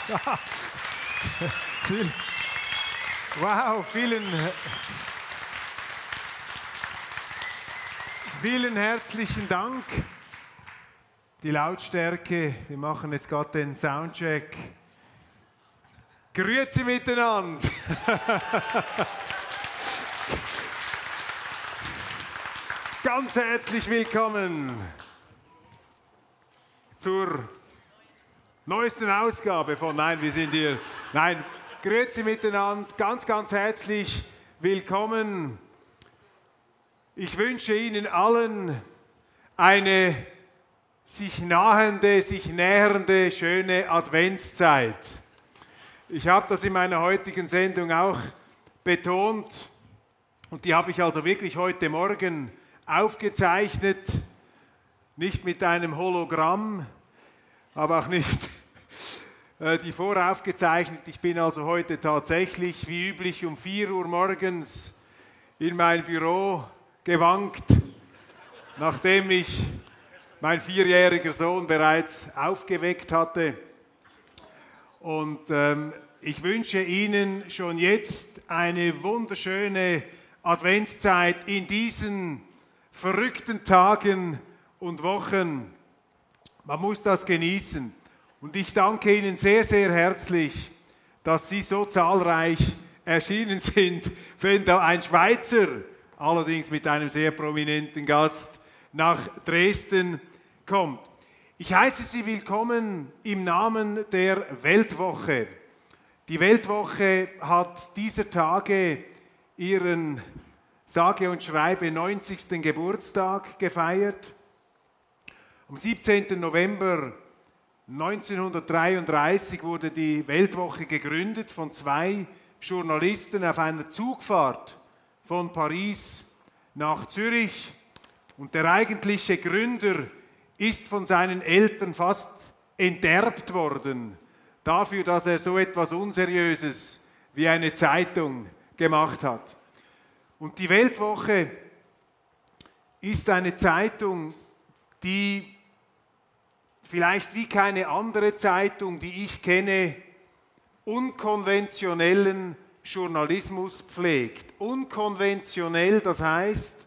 Wow, vielen herzlichen Dank. Die Lautstärke, wir machen jetzt gerade den Soundcheck. Grüezi miteinander. Ganz herzlich willkommen zur neuesten Ausgabe von Grüezi miteinander, ganz herzlich willkommen. Ich wünsche Ihnen allen eine sich nähernde, schöne Adventszeit. Ich habe das in meiner heutigen Sendung auch betont und die habe ich also wirklich heute Morgen aufgezeichnet, nicht mit einem Hologramm, aber auch nicht die voraufgezeichnet. Ich bin also heute tatsächlich wie üblich um 4 Uhr morgens in mein Büro gewankt, nachdem mich mein 4-jähriger Sohn bereits aufgeweckt hatte. Und ich wünsche Ihnen schon jetzt eine wunderschöne Adventszeit in diesen verrückten Tagen und Wochen. Man muss das genießen. Und ich danke Ihnen sehr, sehr herzlich, dass Sie so zahlreich erschienen sind, wenn da ein Schweizer, allerdings mit einem sehr prominenten Gast, nach Dresden kommt. Ich heiße Sie willkommen im Namen der Weltwoche. Die Weltwoche hat dieser Tage ihren sage und schreibe 90. Geburtstag gefeiert. Am 17. November 1933 wurde die Weltwoche gegründet von 2 Journalisten auf einer Zugfahrt von Paris nach Zürich. Und der eigentliche Gründer ist von seinen Eltern fast enterbt worden, dafür, dass er so etwas Unseriöses wie eine Zeitung gemacht hat. Und die Weltwoche ist eine Zeitung, die vielleicht wie keine andere Zeitung, die ich kenne, unkonventionellen Journalismus pflegt. Unkonventionell, das heißt,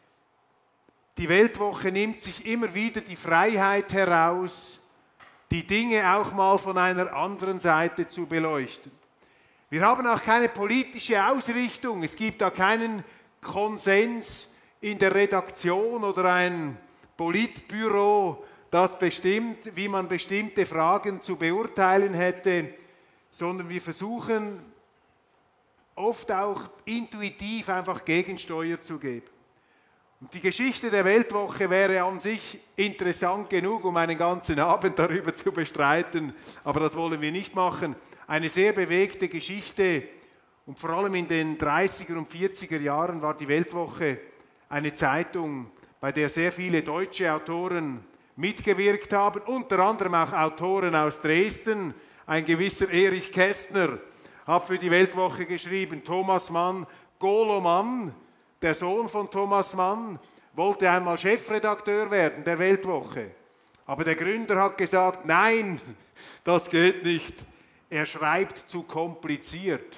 die Weltwoche nimmt sich immer wieder die Freiheit heraus, die Dinge auch mal von einer anderen Seite zu beleuchten. Wir haben auch keine politische Ausrichtung, es gibt da keinen Konsens in der Redaktion oder ein Politbüro, das bestimmt, wie man bestimmte Fragen zu beurteilen hätte, sondern wir versuchen oft auch intuitiv einfach Gegensteuer zu geben. Und die Geschichte der Weltwoche wäre an sich interessant genug, um einen ganzen Abend darüber zu bestreiten, aber das wollen wir nicht machen. Eine sehr bewegte Geschichte und vor allem in den 30er und 40er Jahren war die Weltwoche eine Zeitung, bei der sehr viele deutsche Autoren mitgewirkt haben, unter anderem auch Autoren aus Dresden. Ein gewisser Erich Kästner hat für die Weltwoche geschrieben, Thomas Mann, Golo Mann, der Sohn von Thomas Mann, wollte einmal Chefredakteur werden der Weltwoche. Aber der Gründer hat gesagt, nein, das geht nicht. Er schreibt zu kompliziert.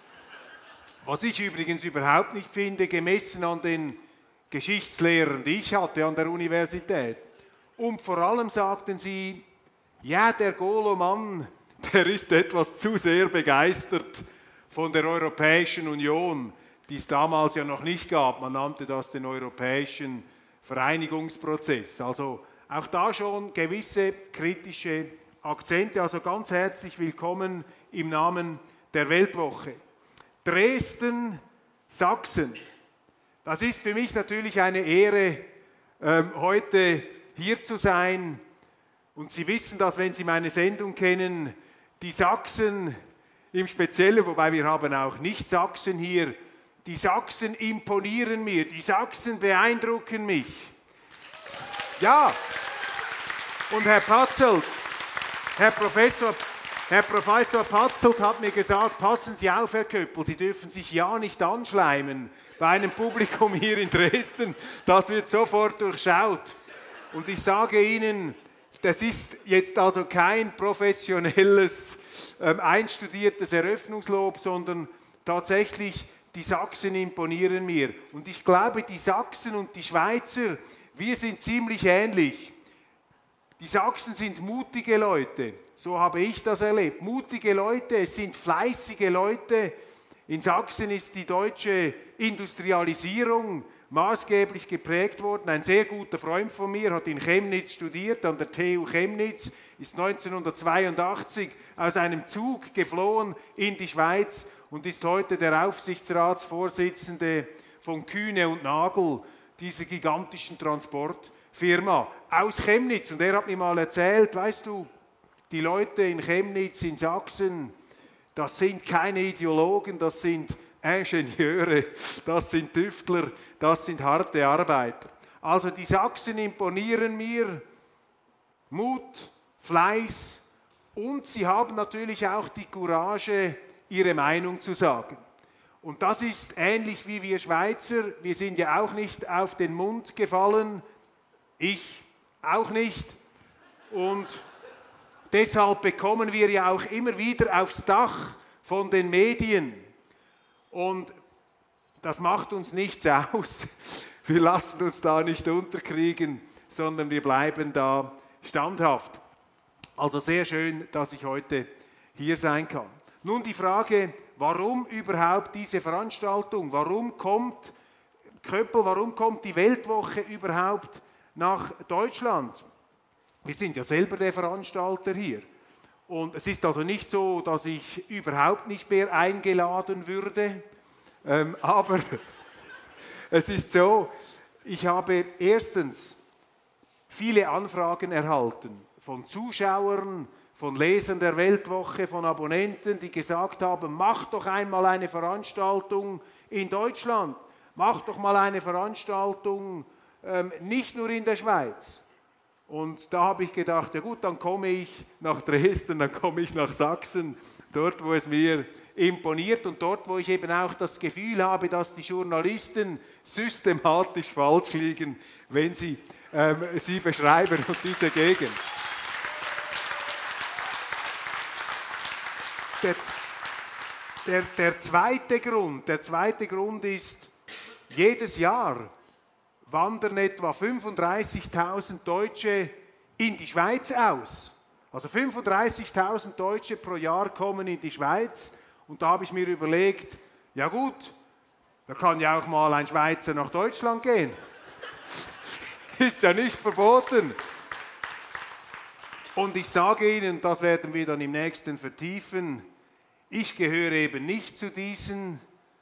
Was ich übrigens überhaupt nicht finde, gemessen an den Geschichtslehrern, die ich hatte an der Universität. Und vor allem sagten sie, ja, der Golo Mann, der ist etwas zu sehr begeistert von der Europäischen Union, die es damals ja noch nicht gab. Man nannte das den europäischen Vereinigungsprozess. Also auch da schon gewisse kritische Akzente. Also ganz herzlich willkommen im Namen der Weltwoche. Dresden, Sachsen. Das ist für mich natürlich eine Ehre, heute hier zu sein. Und Sie wissen das, wenn Sie meine Sendung kennen, die Sachsen im Speziellen, wobei wir haben auch Nicht-Sachsen hier, die Sachsen imponieren mir, die Sachsen beeindrucken mich. Ja, und Herr Patzelt, Herr Professor Patzelt hat mir gesagt, passen Sie auf, Herr Köppel, Sie dürfen sich ja nicht anschleimen bei einem Publikum hier in Dresden, das wird sofort durchschaut. Und ich sage Ihnen, das ist jetzt also kein professionelles, einstudiertes Eröffnungslob, sondern tatsächlich, die Sachsen imponieren mir. Und ich glaube, die Sachsen und die Schweizer, wir sind ziemlich ähnlich. Die Sachsen sind mutige Leute, so habe ich das erlebt. Mutige Leute, es sind fleißige Leute. In Sachsen ist die deutsche Industrialisierung maßgeblich geprägt worden. Ein sehr guter Freund von mir hat in Chemnitz studiert, an der TU Chemnitz, ist 1982 aus einem Zug geflohen in die Schweiz und ist heute der Aufsichtsratsvorsitzende von Kühne und Nagel, dieser gigantischen Transportfirma aus Chemnitz. Und er hat mir mal erzählt, weißt du, die Leute in Chemnitz, in Sachsen, das sind keine Ideologen, das sind Ingenieure, das sind Tüftler, das sind harte Arbeiter. Also die Sachsen imponieren mir Mut, Fleiß und sie haben natürlich auch die Courage, ihre Meinung zu sagen. Und das ist ähnlich wie wir Schweizer, wir sind ja auch nicht auf den Mund gefallen, ich auch nicht. Und deshalb bekommen wir ja auch immer wieder aufs Dach von den Medien. Und das macht uns nichts aus. Wir lassen uns da nicht unterkriegen, sondern wir bleiben da standhaft. Also sehr schön, dass ich heute hier sein kann. Nun die Frage, warum überhaupt diese Veranstaltung? Warum kommt Köppel, warum kommt die Weltwoche überhaupt nach Deutschland? Wir sind ja selber der Veranstalter hier. Und es ist also nicht so, dass ich überhaupt nicht mehr eingeladen würde, aber es ist so, ich habe erstens viele Anfragen erhalten von Zuschauern, von Lesern der Weltwoche, von Abonnenten, die gesagt haben, mach doch einmal eine Veranstaltung in Deutschland, mach doch mal eine Veranstaltung nicht nur in der Schweiz. Und da habe ich gedacht, ja gut, dann komme ich nach Dresden, dann komme ich nach Sachsen, dort, wo es mir imponiert und dort, wo ich eben auch das Gefühl habe, dass die Journalisten systematisch falsch liegen, wenn sie sie beschreiben und diese Gegend. Der zweite Grund ist, jedes Jahr wandern etwa 35.000 Deutsche in die Schweiz aus. Also 35.000 Deutsche pro Jahr kommen in die Schweiz und da habe ich mir überlegt, ja gut, da kann ja auch mal ein Schweizer nach Deutschland gehen. Ist ja nicht verboten. Und ich sage Ihnen, das werden wir dann im nächsten vertiefen, ich gehöre eben nicht zu diesen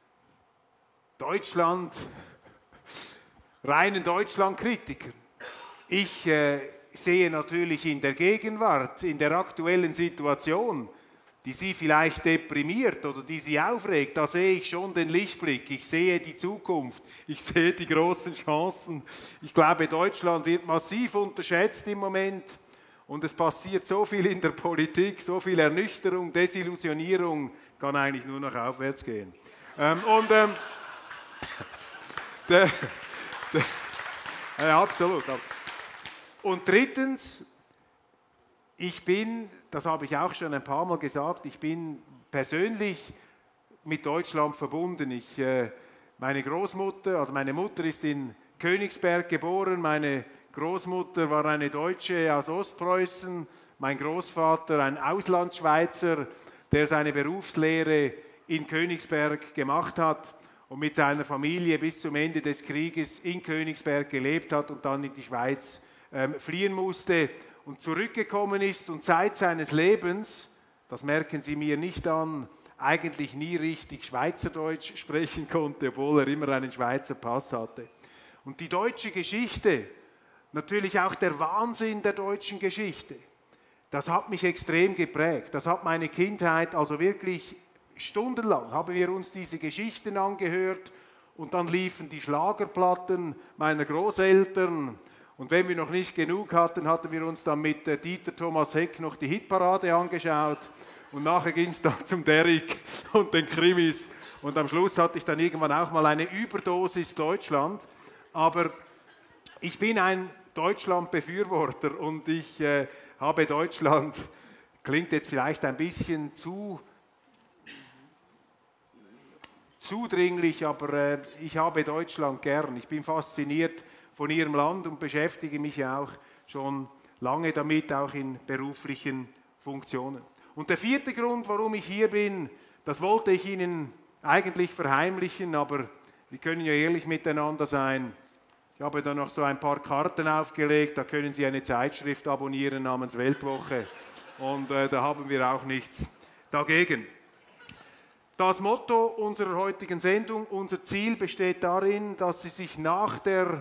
reinen Deutschland-Kritikern. Ich sehe natürlich in der Gegenwart, in der aktuellen Situation, die Sie vielleicht deprimiert oder die Sie aufregt, da sehe ich schon den Lichtblick, ich sehe die Zukunft, ich sehe die großen Chancen. Ich glaube, Deutschland wird massiv unterschätzt im Moment und es passiert so viel in der Politik, so viel Ernüchterung, Desillusionierung, es kann eigentlich nur noch aufwärts gehen. Ja, absolut. Und drittens, das habe ich auch schon ein paar Mal gesagt, ich bin persönlich mit Deutschland verbunden. Meine Mutter ist in Königsberg geboren, meine Großmutter war eine Deutsche aus Ostpreußen, mein Großvater ein Auslandschweizer, der seine Berufslehre in Königsberg gemacht hat und mit seiner Familie bis zum Ende des Krieges in Königsberg gelebt hat und dann in die Schweiz fliehen musste und zurückgekommen ist und seit seines Lebens, das merken Sie mir nicht an, eigentlich nie richtig Schweizerdeutsch sprechen konnte, obwohl er immer einen Schweizer Pass hatte. Und die deutsche Geschichte, natürlich auch der Wahnsinn der deutschen Geschichte, das hat mich extrem geprägt. Das hat meine Kindheit, also wirklich stundenlang haben wir uns diese Geschichten angehört und dann liefen die Schlagerplatten meiner Großeltern. Und wenn wir noch nicht genug hatten, hatten wir uns dann mit Dieter Thomas Heck noch die Hitparade angeschaut. Und nachher ging es dann zum Derrick und den Krimis. Und am Schluss hatte ich dann irgendwann auch mal eine Überdosis Deutschland. Aber ich bin ein Deutschland-Befürworter und ich habe Deutschland, klingt jetzt vielleicht ein bisschen zudringlich, aber ich habe Deutschland gern. Ich bin fasziniert von Ihrem Land und beschäftige mich ja auch schon lange damit, auch in beruflichen Funktionen. Und der vierte Grund, warum ich hier bin, das wollte ich Ihnen eigentlich verheimlichen, aber wir können ja ehrlich miteinander sein. Ich habe da noch so ein paar Karten aufgelegt, da können Sie eine Zeitschrift abonnieren namens Weltwoche und da haben wir auch nichts dagegen. Das Motto unserer heutigen Sendung, unser Ziel besteht darin, dass Sie sich nach der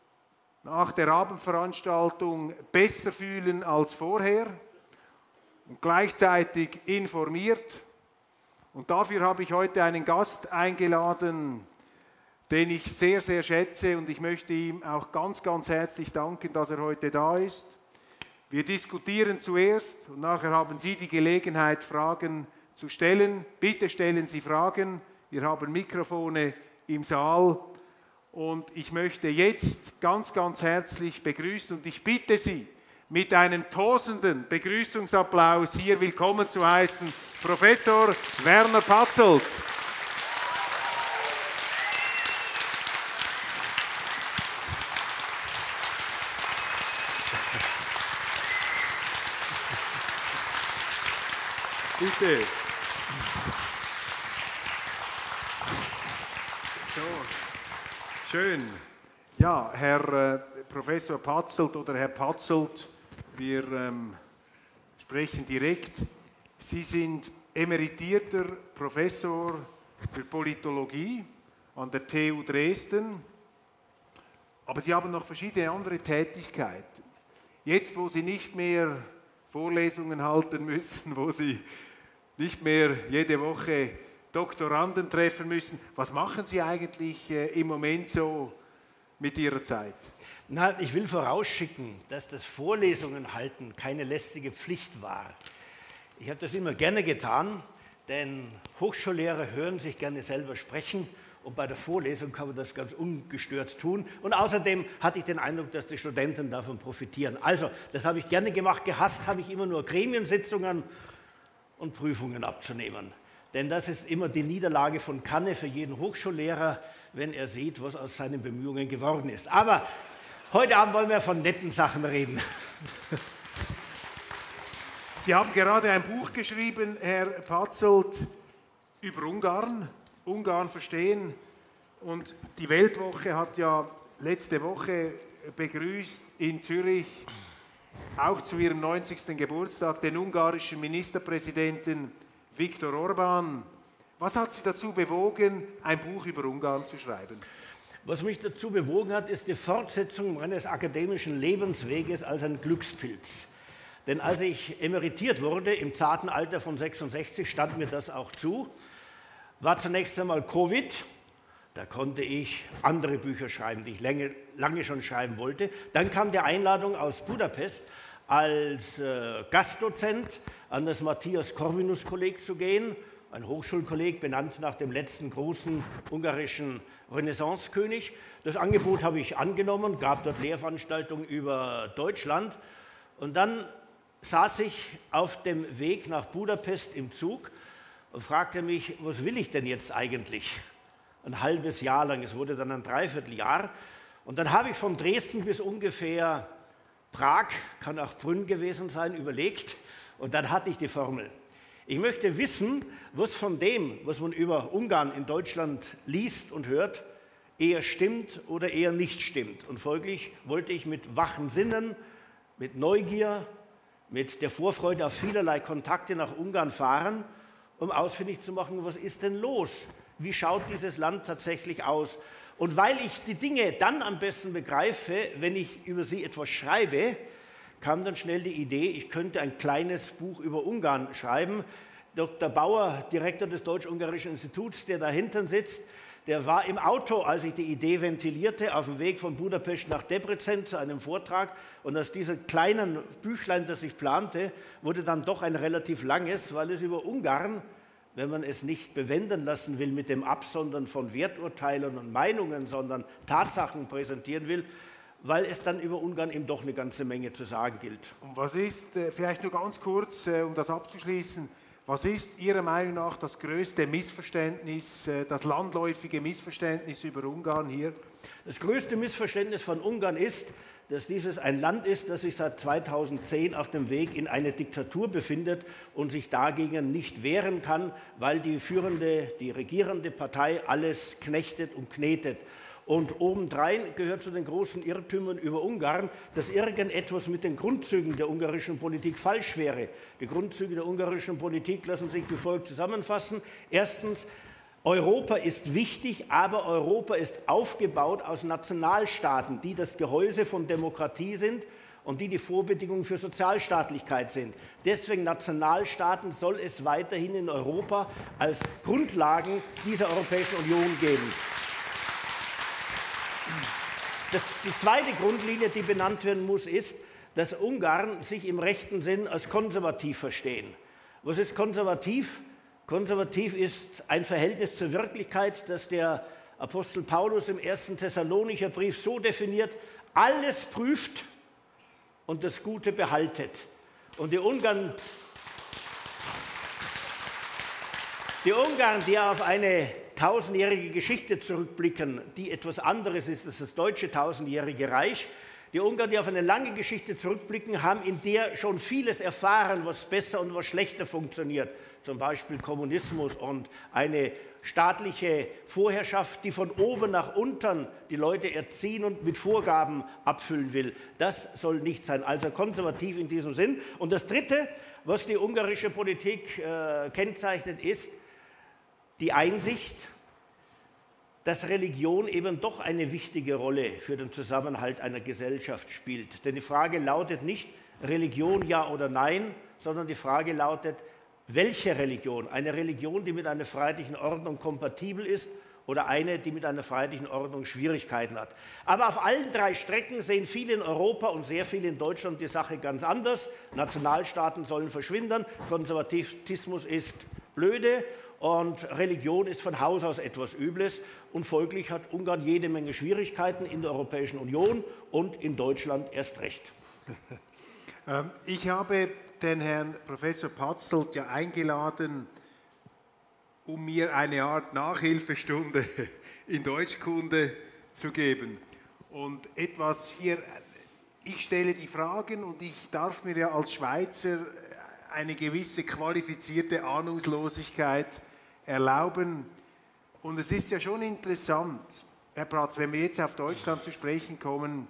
Abendveranstaltung besser fühlen als vorher und gleichzeitig informiert. Und dafür habe ich heute einen Gast eingeladen, den ich sehr, sehr schätze und ich möchte ihm auch ganz, ganz herzlich danken, dass er heute da ist. Wir diskutieren zuerst und nachher haben Sie die Gelegenheit, Fragen zu stellen. Bitte stellen Sie Fragen. Wir haben Mikrofone im Saal und ich möchte jetzt ganz, ganz herzlich begrüßen und ich bitte Sie, mit einem tosenden Begrüßungsapplaus hier willkommen zu heißen, Professor Werner Patzelt. Bitte. So, schön. Ja, Herr Professor Patzelt oder Herr Patzelt, wir sprechen direkt. Sie sind emeritierter Professor für Politologie an der TU Dresden, aber Sie haben noch verschiedene andere Tätigkeiten. Jetzt, wo Sie nicht mehr Vorlesungen halten müssen, wo Sie nicht mehr jede Woche Doktoranden treffen müssen, was machen Sie eigentlich im Moment so mit Ihrer Zeit? Na, ich will vorausschicken, dass das Vorlesungen halten keine lästige Pflicht war. Ich habe das immer gerne getan, denn Hochschullehrer hören sich gerne selber sprechen und bei der Vorlesung kann man das ganz ungestört tun. Und außerdem hatte ich den Eindruck, dass die Studenten davon profitieren. Also, das habe ich gerne gemacht. Gehasst habe ich immer nur Gremiensitzungen und Prüfungen abzunehmen. Denn das ist immer die Niederlage von Kanne für jeden Hochschullehrer, wenn er sieht, was aus seinen Bemühungen geworden ist. Aber heute Abend wollen wir von netten Sachen reden. Sie haben gerade ein Buch geschrieben, Herr Patzelt, über Ungarn, Ungarn verstehen. Und die Weltwoche hat ja letzte Woche begrüßt in Zürich, auch zu ihrem 90. Geburtstag, den ungarischen Ministerpräsidenten Viktor Orbán. Was hat Sie dazu bewogen, ein Buch über Ungarn zu schreiben? Was mich dazu bewogen hat, ist die Fortsetzung meines akademischen Lebensweges als ein Glückspilz. Denn als ich emeritiert wurde, im zarten Alter von 66, stand mir das auch zu, war zunächst einmal Covid. Da konnte ich andere Bücher schreiben, die ich lange schon schreiben wollte. Dann kam die Einladung aus Budapest, als Gastdozent an das Matthias-Corvinus-Kolleg zu gehen, ein Hochschulkolleg, benannt nach dem letzten großen ungarischen Renaissancekönig. Das Angebot habe ich angenommen, gab dort Lehrveranstaltungen über Deutschland. Und dann saß ich auf dem Weg nach Budapest im Zug und fragte mich, was will ich denn jetzt eigentlich? Ein halbes Jahr lang, es wurde dann ein Dreivierteljahr. Und dann habe ich von Dresden bis ungefähr Prag, kann auch Brünn gewesen sein, überlegt. Und dann hatte ich die Formel. Ich möchte wissen, was von dem, was man über Ungarn in Deutschland liest und hört, eher stimmt oder eher nicht stimmt. Und folglich wollte ich mit wachen Sinnen, mit Neugier, mit der Vorfreude auf vielerlei Kontakte nach Ungarn fahren, um ausfindig zu machen, was ist denn los? Wie schaut dieses Land tatsächlich aus? Und weil ich die Dinge dann am besten begreife, wenn ich über sie etwas schreibe, kam dann schnell die Idee, ich könnte ein kleines Buch über Ungarn schreiben. Dr. Bauer, Direktor des Deutsch-Ungarischen Instituts, der da hinten sitzt, der war im Auto, als ich die Idee ventilierte, auf dem Weg von Budapest nach Debrecen zu einem Vortrag. Und aus diesem kleinen Büchlein, das ich plante, wurde dann doch ein relativ langes, weil es über Ungarn, wenn man es nicht bewenden lassen will mit dem Absondern von Werturteilen und Meinungen, sondern Tatsachen präsentieren will, weil es dann über Ungarn eben doch eine ganze Menge zu sagen gilt. Und was ist, vielleicht nur ganz kurz, um das abzuschließen, was ist Ihrer Meinung nach das größte Missverständnis, das landläufige Missverständnis über Ungarn hier? Das größte Missverständnis von Ungarn ist, dass dieses ein Land ist, das sich seit 2010 auf dem Weg in eine Diktatur befindet und sich dagegen nicht wehren kann, weil die regierende Partei alles knechtet und knetet. Und obendrein gehört zu den großen Irrtümern über Ungarn, dass irgendetwas mit den Grundzügen der ungarischen Politik falsch wäre. Die Grundzüge der ungarischen Politik lassen sich wie folgt zusammenfassen. Erstens, Europa ist wichtig, aber Europa ist aufgebaut aus Nationalstaaten, die das Gehäuse von Demokratie sind und die Vorbedingungen für Sozialstaatlichkeit sind. Deswegen Nationalstaaten soll es weiterhin in Europa als Grundlagen dieser Europäischen Union geben. Die zweite Grundlinie, die benannt werden muss, ist, dass Ungarn sich im rechten Sinn als konservativ verstehen. Was ist konservativ? Konservativ ist ein Verhältnis zur Wirklichkeit, das der Apostel Paulus im 1. Thessalonicher Brief so definiert: alles prüft und das Gute behaltet. Und die Ungarn, die auf eine tausendjährige Geschichte zurückblicken, die etwas anderes ist als das deutsche tausendjährige Reich. Die Ungarn, die auf eine lange Geschichte zurückblicken, haben in der schon vieles erfahren, was besser und was schlechter funktioniert. Zum Beispiel Kommunismus und eine staatliche Vorherrschaft, die von oben nach unten die Leute erziehen und mit Vorgaben abfüllen will. Das soll nicht sein, also konservativ in diesem Sinn. Und das Dritte, was die ungarische Politik kennzeichnet, ist die Einsicht, dass Religion eben doch eine wichtige Rolle für den Zusammenhalt einer Gesellschaft spielt. Denn die Frage lautet nicht Religion ja oder nein, sondern die Frage lautet, welche Religion? Eine Religion, die mit einer freiheitlichen Ordnung kompatibel ist oder eine, die mit einer freiheitlichen Ordnung Schwierigkeiten hat. Aber auf allen drei Strecken sehen viele in Europa und sehr viele in Deutschland die Sache ganz anders. Nationalstaaten sollen verschwinden, Konservatismus ist blöde und Religion ist von Haus aus etwas Übles. Und folglich hat Ungarn jede Menge Schwierigkeiten in der Europäischen Union und in Deutschland erst recht. Ich habe den Herrn Professor Patzelt ja eingeladen, um mir eine Art Nachhilfestunde in Deutschkunde zu geben. Und etwas hier, ich stelle die Fragen und ich darf mir ja als Schweizer eine gewisse qualifizierte Ahnungslosigkeit erlauben. Und es ist ja schon interessant, Herr Pratz, wenn wir jetzt auf Deutschland zu sprechen kommen,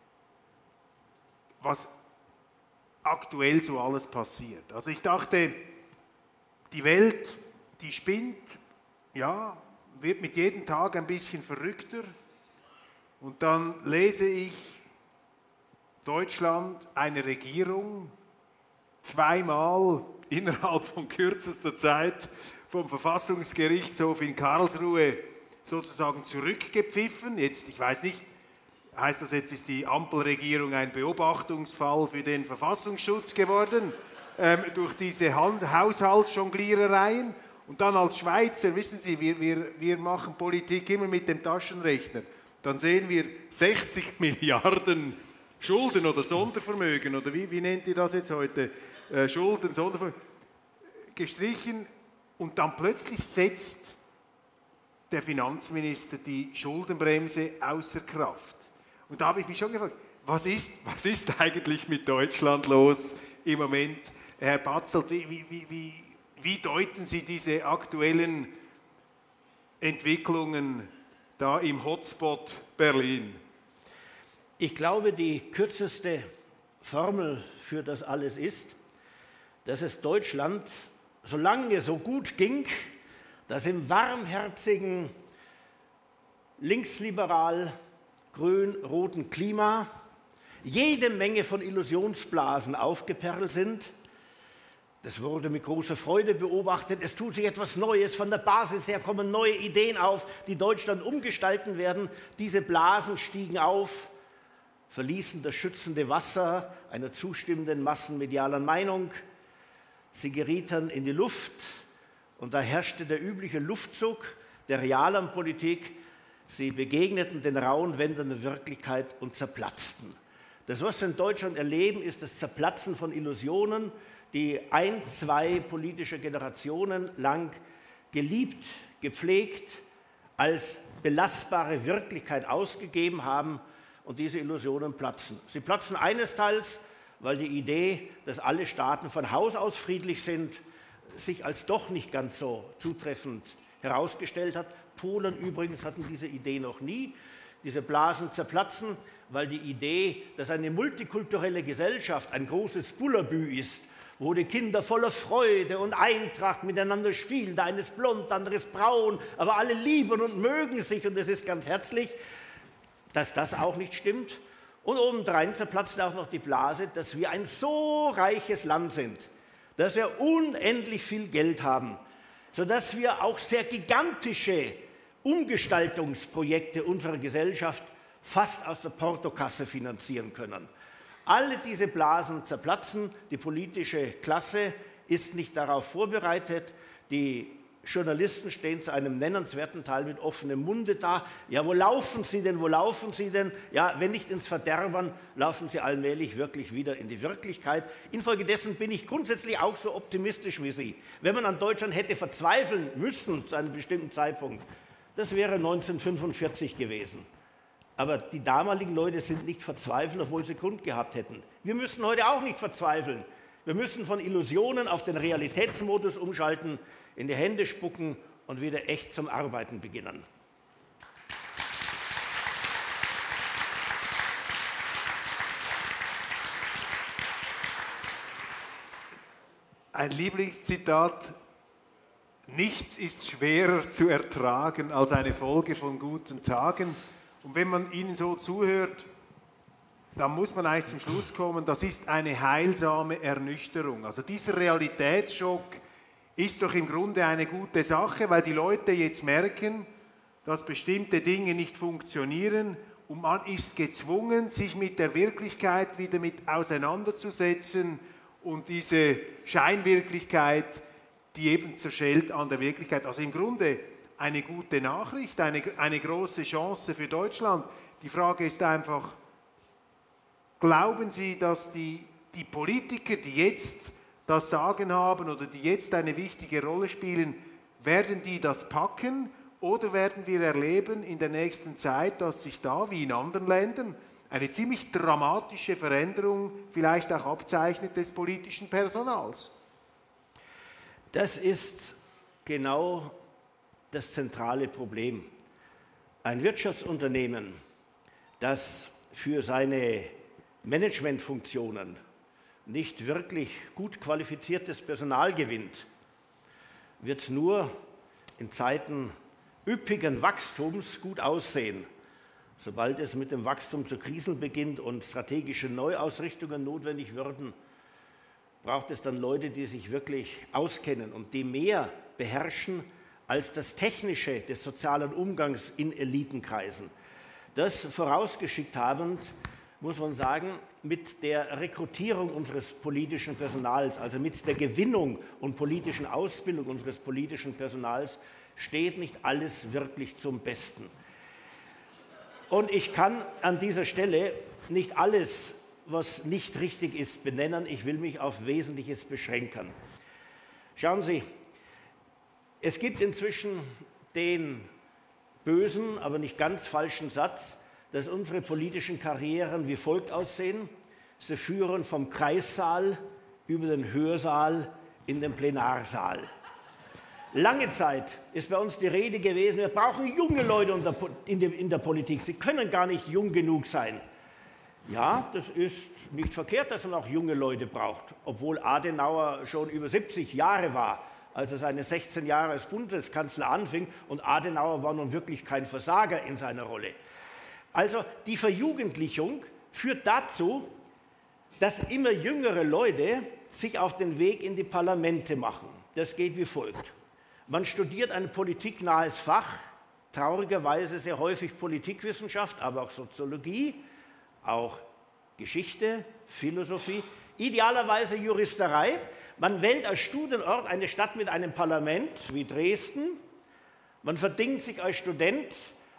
was aktuell so alles passiert. Also ich dachte, die Welt, die spinnt, ja, wird mit jedem Tag ein bisschen verrückter. Und dann lese ich Deutschland, eine Regierung, zweimal innerhalb von kürzester Zeit vom Verfassungsgerichtshof in Karlsruhe sozusagen zurückgepfiffen. Jetzt, ich weiß nicht, heißt das jetzt, ist die Ampelregierung ein Beobachtungsfall für den Verfassungsschutz geworden, durch diese Haushaltsjonglierereien? Und dann als Schweizer, wissen Sie, wir machen Politik immer mit dem Taschenrechner. Dann sehen wir 60 Milliarden Schulden oder Sondervermögen, oder wie nennt ihr das jetzt heute? Schulden, Sondervermögen, gestrichen. Und dann plötzlich setzt der Finanzminister die Schuldenbremse außer Kraft. Und da habe ich mich schon gefragt, was ist eigentlich mit Deutschland los im Moment? Herr Patzelt, wie deuten Sie diese aktuellen Entwicklungen da im Hotspot Berlin? Ich glaube, die kürzeste Formel für das alles ist, dass es Deutschland, solange so gut ging, dass im warmherzigen, linksliberal, grün-roten Klima jede Menge von Illusionsblasen aufgeperlt sind. Das wurde mit großer Freude beobachtet. Es tut sich etwas Neues. Von der Basis her kommen neue Ideen auf, die Deutschland umgestalten werden. Diese Blasen stiegen auf, verließen das schützende Wasser einer zustimmenden massenmedialen Meinung. Sie gerieten in die Luft und da herrschte der übliche Luftzug der realen Politik. Sie begegneten den rauen Wänden der Wirklichkeit und zerplatzten. Das, was wir in Deutschland erleben, ist das Zerplatzen von Illusionen, die ein, zwei politische Generationen lang geliebt, gepflegt, als belastbare Wirklichkeit ausgegeben haben, und diese Illusionen platzen. Sie platzen einesteils, weil die Idee, dass alle Staaten von Haus aus friedlich sind, sich als doch nicht ganz so zutreffend herausgestellt hat. Polen übrigens hatten diese Idee noch nie. Diese Blasen zerplatzen, weil die Idee, dass eine multikulturelle Gesellschaft ein großes Bullabü ist, wo die Kinder voller Freude und Eintracht miteinander spielen, der eine ist blond, der andere ist braun, aber alle lieben und mögen sich und es ist ganz herzlich, dass das auch nicht stimmt. Und obendrein zerplatzt auch noch die Blase, dass wir ein so reiches Land sind, dass wir unendlich viel Geld haben, sodass wir auch sehr gigantische Umgestaltungsprojekte unserer Gesellschaft fast aus der Portokasse finanzieren können. Alle diese Blasen zerplatzen, die politische Klasse ist nicht darauf vorbereitet, die Journalisten stehen zu einem nennenswerten Teil mit offenem Munde da. Ja, wo laufen Sie denn, wo laufen Sie denn? Ja, wenn nicht ins Verderben, laufen Sie allmählich wirklich wieder in die Wirklichkeit. Infolgedessen bin ich grundsätzlich auch so optimistisch wie Sie. Wenn man an Deutschland hätte verzweifeln müssen zu einem bestimmten Zeitpunkt, das wäre 1945 gewesen. Aber die damaligen Leute sind nicht verzweifelt, obwohl sie Grund gehabt hätten. Wir müssen heute auch nicht verzweifeln. Wir müssen von Illusionen auf den Realitätsmodus umschalten, in die Hände spucken und wieder echt zum Arbeiten beginnen. Ein Lieblingszitat: Nichts ist schwerer zu ertragen als eine Folge von guten Tagen. Und wenn man Ihnen so zuhört, dann muss man eigentlich zum Schluss kommen, das ist eine heilsame Ernüchterung. Also dieser Realitätsschock ist doch im Grunde eine gute Sache, weil die Leute jetzt merken, dass bestimmte Dinge nicht funktionieren und man ist gezwungen, sich mit der Wirklichkeit wieder mit auseinanderzusetzen und diese Scheinwirklichkeit, die eben zerschellt an der Wirklichkeit. Also im Grunde eine gute Nachricht, eine große Chance für Deutschland. Die Frage ist einfach, glauben Sie, dass die Politiker, die jetzt das Sagen haben oder die jetzt eine wichtige Rolle spielen, werden die das packen oder werden wir erleben in der nächsten Zeit, dass sich da, wie in anderen Ländern, eine ziemlich dramatische Veränderung vielleicht auch abzeichnet des politischen Personals? Das ist genau das zentrale Problem. Ein Wirtschaftsunternehmen, das für seine Managementfunktionen nicht wirklich gut qualifiziertes Personal gewinnt, wird nur in Zeiten üppigen Wachstums gut aussehen. Sobald es mit dem Wachstum zu krisen beginnt und strategische Neuausrichtungen notwendig würden, braucht es dann Leute, die sich wirklich auskennen und die mehr beherrschen als das Technische des sozialen Umgangs in Elitenkreisen. Das vorausgeschickt habend, muss man sagen, mit der Rekrutierung unseres politischen Personals, also mit der Gewinnung und politischen Ausbildung unseres politischen Personals, steht nicht alles wirklich zum Besten. Und ich kann an dieser Stelle nicht alles, was nicht richtig ist, benennen. Ich will mich auf Wesentliches beschränken. Schauen Sie, es gibt inzwischen den bösen, aber nicht ganz falschen Satz, dass unsere politischen Karrieren wie folgt aussehen. Sie führen vom Kreissaal über den Hörsaal in den Plenarsaal. Lange Zeit ist bei uns die Rede gewesen, wir brauchen junge Leute in der Politik. Sie können gar nicht jung genug sein. Ja, das ist nicht verkehrt, dass man auch junge Leute braucht, obwohl Adenauer schon über 70 Jahre war, als er seine 16 Jahre als Bundeskanzler anfing, und Adenauer war nun wirklich kein Versager in seiner Rolle. Also die Verjugendlichung führt dazu, dass immer jüngere Leute sich auf den Weg in die Parlamente machen. Das geht wie folgt. Man studiert ein politiknahes Fach, traurigerweise sehr häufig Politikwissenschaft, aber auch Soziologie, auch Geschichte, Philosophie, idealerweise Juristerei. Man wählt als Studienort eine Stadt mit einem Parlament wie Dresden. Man verdingt sich als Student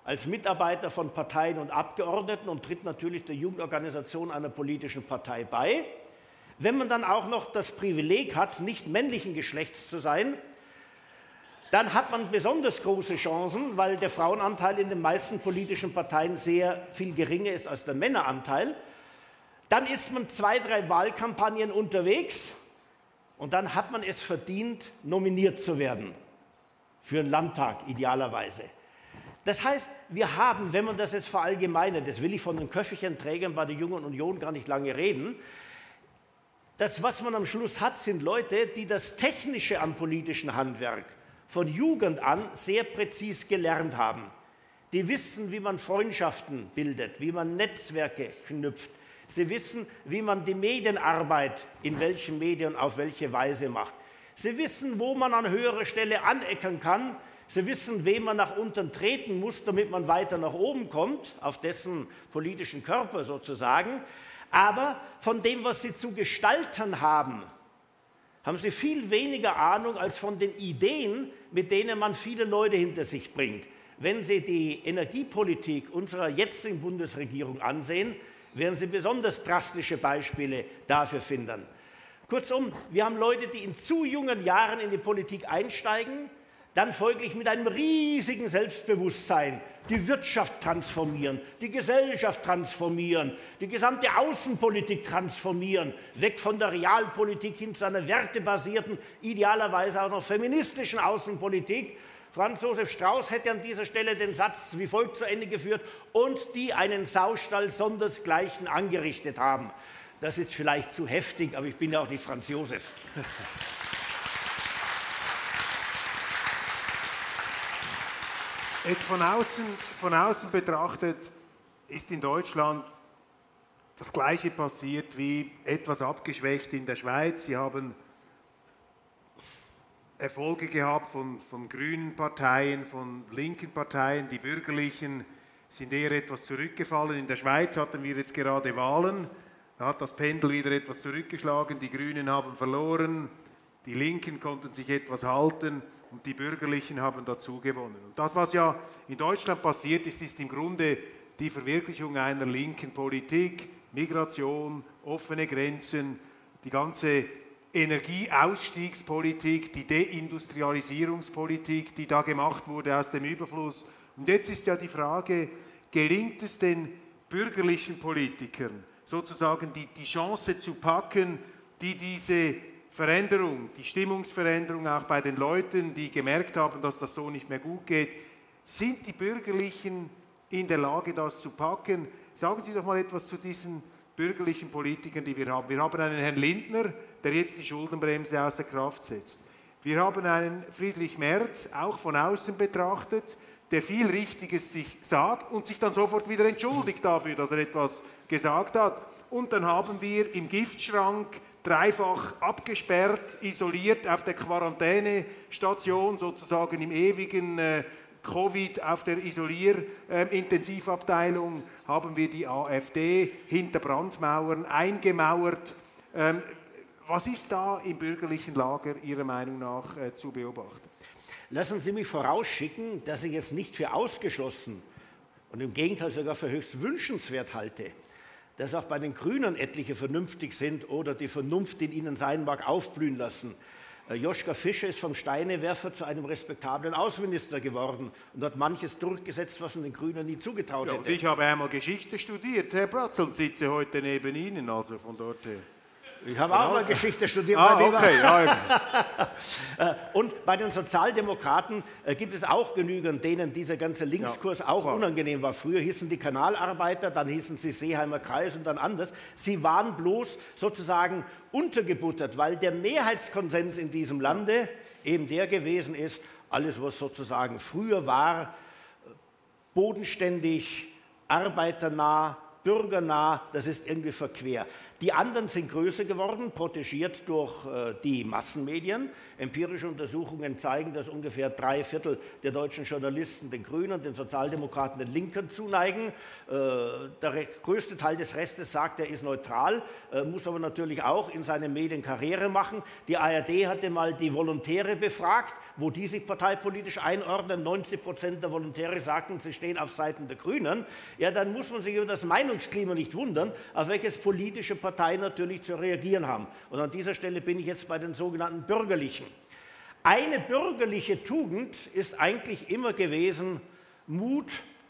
als Mitarbeiter von Parteien und Abgeordneten und tritt natürlich der Jugendorganisation einer politischen Partei bei. Wenn man dann auch noch das Privileg hat, nicht männlichen Geschlechts zu sein, dann hat man besonders große Chancen, weil der Frauenanteil in den meisten politischen Parteien sehr viel geringer ist als der Männeranteil. Dann ist man 2, 3 Wahlkampagnen unterwegs und dann hat man es verdient, nominiert zu werden. Für einen Landtag idealerweise. Das heißt, wir haben, wenn man das jetzt verallgemeinert, das will ich von den Köfferchenträgern bei der Jungen Union gar nicht lange reden, das, was man am Schluss hat, sind Leute, die das Technische am politischen Handwerk von Jugend an sehr präzis gelernt haben. Die wissen, wie man Freundschaften bildet, wie man Netzwerke knüpft. Sie wissen, wie man die Medienarbeit in welchen Medien auf welche Weise macht. Sie wissen, wo man an höherer Stelle aneckern kann. Sie wissen, wem man nach unten treten muss, damit man weiter nach oben kommt, auf dessen politischen Körper sozusagen. Aber von dem, was sie zu gestalten haben, haben sie viel weniger Ahnung als von den Ideen, mit denen man viele Leute hinter sich bringt. Wenn Sie die Energiepolitik unserer jetzigen Bundesregierung ansehen, werden Sie besonders drastische Beispiele dafür finden. Kurzum, wir haben Leute, die in zu jungen Jahren in die Politik einsteigen, dann folglich mit einem riesigen Selbstbewusstsein die Wirtschaft transformieren, die Gesellschaft transformieren, die gesamte Außenpolitik transformieren, weg von der Realpolitik hin zu einer wertebasierten, idealerweise auch noch feministischen Außenpolitik. Franz Josef Strauß hätte an dieser Stelle den Satz wie folgt zu Ende geführt: und die einen Saustall sondersgleichen angerichtet haben. Das ist vielleicht zu heftig, aber ich bin ja auch nicht Franz Josef. Jetzt von außen betrachtet ist in Deutschland das Gleiche passiert wie etwas abgeschwächt in der Schweiz. Sie haben Erfolge gehabt von grünen Parteien, von linken Parteien. Die Bürgerlichen sind eher etwas zurückgefallen. In der Schweiz hatten wir jetzt gerade Wahlen. Da hat das Pendel wieder etwas zurückgeschlagen. Die Grünen haben verloren. Die Linken konnten sich etwas halten. Und die Bürgerlichen haben dazu gewonnen. Und das, was ja in Deutschland passiert ist, ist im Grunde die Verwirklichung einer linken Politik. Migration, offene Grenzen, die ganze Energieausstiegspolitik, die Deindustrialisierungspolitik, die da gemacht wurde aus dem Überfluss. Und jetzt ist ja die Frage, gelingt es den bürgerlichen Politikern, sozusagen die Chance zu packen, die diese Veränderung, die Stimmungsveränderung auch bei den Leuten, die gemerkt haben, dass das so nicht mehr gut geht, sind die Bürgerlichen in der Lage, das zu packen? Sagen Sie doch mal etwas zu diesen bürgerlichen Politikern, die wir haben. Wir haben einen Herrn Lindner, der jetzt die Schuldenbremse außer Kraft setzt. Wir haben einen Friedrich Merz, auch von außen betrachtet, der viel Richtiges sich sagt und sich dann sofort wieder entschuldigt dafür, dass er etwas gesagt hat. Und dann haben wir im Giftschrank dreifach abgesperrt, isoliert auf der Quarantänestation, sozusagen im ewigen Covid auf der Isolier-Intensivabteilung, haben wir die AfD hinter Brandmauern eingemauert. Was ist da im bürgerlichen Lager Ihrer Meinung nach zu beobachten? Lassen Sie mich vorausschicken, dass ich es nicht für ausgeschlossen und im Gegenteil sogar für höchst wünschenswert halte, dass auch bei den Grünen etliche vernünftig sind oder die Vernunft in ihnen sein mag, aufblühen lassen. Joschka Fischer ist vom Steinewerfer zu einem respektablen Außenminister geworden und hat manches durchgesetzt, was man den Grünen nie zugetraut hätte. Und ich habe einmal Geschichte studiert, Herr Bratz, und sitze heute neben Ihnen, also von dort her. Ich habe auch mal Geschichte studiert. Okay. Und bei den Sozialdemokraten gibt es auch genügend, denen dieser ganze Linkskurs auch unangenehm war. Früher hießen die Kanalarbeiter, dann hießen sie Seeheimer Kreis und dann anders. Sie waren bloß sozusagen untergebuttert, weil der Mehrheitskonsens in diesem Lande eben der gewesen ist, alles was sozusagen früher war, bodenständig, arbeiternah, bürgernah, das ist irgendwie verquer. Die anderen sind größer geworden, protegiert durch die Massenmedien. Empirische Untersuchungen zeigen, dass ungefähr 3/4 der deutschen Journalisten den Grünen, den Sozialdemokraten, den Linken zuneigen. Der größte Teil des Restes sagt, er ist neutral, muss aber natürlich auch in seinen Medien Karriere machen. Die ARD hatte mal die Volontäre befragt, wo die sich parteipolitisch einordnen. 90% der Volontäre sagten, sie stehen auf Seiten der Grünen. Ja, dann muss man sich über das Meinungsklima nicht wundern, auf welches politische Parteien natürlich zu reagieren haben. Und an dieser Stelle bin ich jetzt bei den sogenannten Bürgerlichen. Eine bürgerliche Tugend ist eigentlich immer gewesen, Mut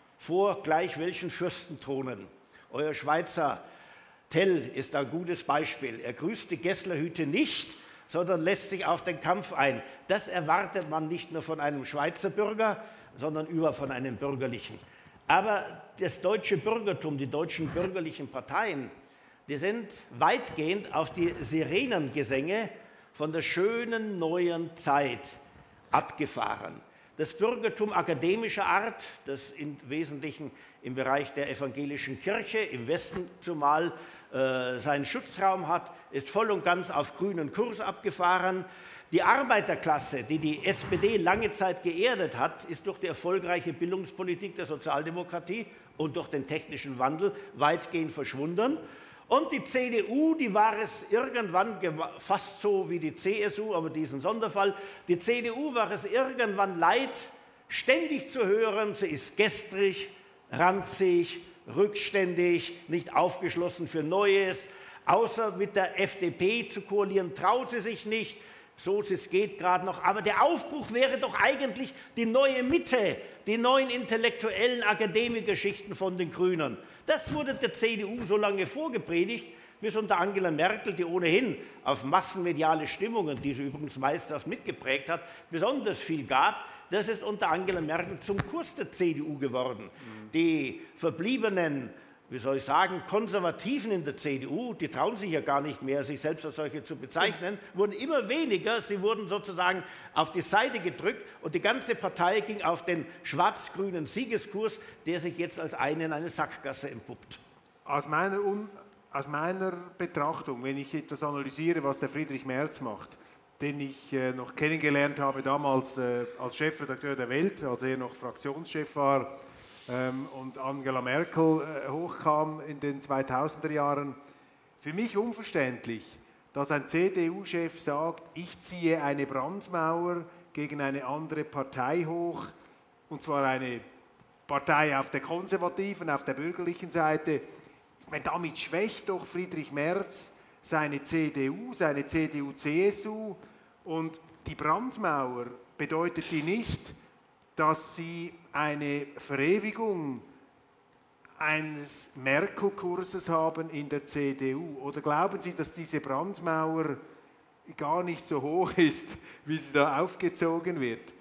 vor gleich welchen Fürstenthronen. Euer Schweizer Tell ist ein gutes Beispiel. Er grüßt die Gesslerhüte nicht, sondern lässt sich auf den Kampf ein. Das erwartet man nicht nur von einem Schweizer Bürger, sondern von einem Bürgerlichen. Aber das deutsche Bürgertum, die deutschen bürgerlichen Parteien, die sind weitgehend auf die Sirenengesänge von der schönen neuen Zeit abgefahren. Das Bürgertum akademischer Art, das im Wesentlichen im Bereich der evangelischen Kirche, im Westen zumal seinen Schutzraum hat, ist voll und ganz auf grünen Kurs abgefahren. Die Arbeiterklasse, die die SPD lange Zeit geerdet hat, ist durch die erfolgreiche Bildungspolitik der Sozialdemokratie und durch den technischen Wandel weitgehend verschwunden. Und die CDU, die war es irgendwann, fast so wie die CSU, aber diesen Sonderfall, die CDU war es irgendwann leid, ständig zu hören, sie ist gestrig, ranzig, rückständig, nicht aufgeschlossen für Neues, außer mit der FDP zu koalieren, traut sie sich nicht, so es geht gerade noch. Aber der Aufbruch wäre doch eigentlich die neue Mitte, die neuen intellektuellen Akademikerschichten von den Grünen. Das wurde der CDU so lange vorgepredigt, bis unter Angela Merkel, die ohnehin auf massenmediale Stimmungen, die sie übrigens meistens mitgeprägt hat, besonders viel gab. Das ist unter Angela Merkel zum Kurs der CDU geworden. Die verbliebenen, wie soll ich sagen, Konservativen in der CDU, die trauen sich ja gar nicht mehr, sich selbst als solche zu bezeichnen, wurden immer weniger, sie wurden sozusagen auf die Seite gedrückt und die ganze Partei ging auf den schwarz-grünen Siegeskurs, der sich jetzt als eine Sackgasse entpuppt. Aus meiner Betrachtung, wenn ich etwas analysiere, was der Friedrich Merz macht, den ich noch kennengelernt habe damals als Chefredakteur der Welt, als er noch Fraktionschef war, und Angela Merkel hochkam in den 2000er Jahren. Für mich unverständlich, dass ein CDU-Chef sagt, ich ziehe eine Brandmauer gegen eine andere Partei hoch, und zwar eine Partei auf der konservativen, auf der bürgerlichen Seite. Ich meine, damit schwächt doch Friedrich Merz seine CDU-CSU, und die Brandmauer bedeutet die nicht, dass Sie eine Verewigung eines Merkel-Kurses haben in der CDU? Oder glauben Sie, dass diese Brandmauer gar nicht so hoch ist, wie sie da aufgezogen wird?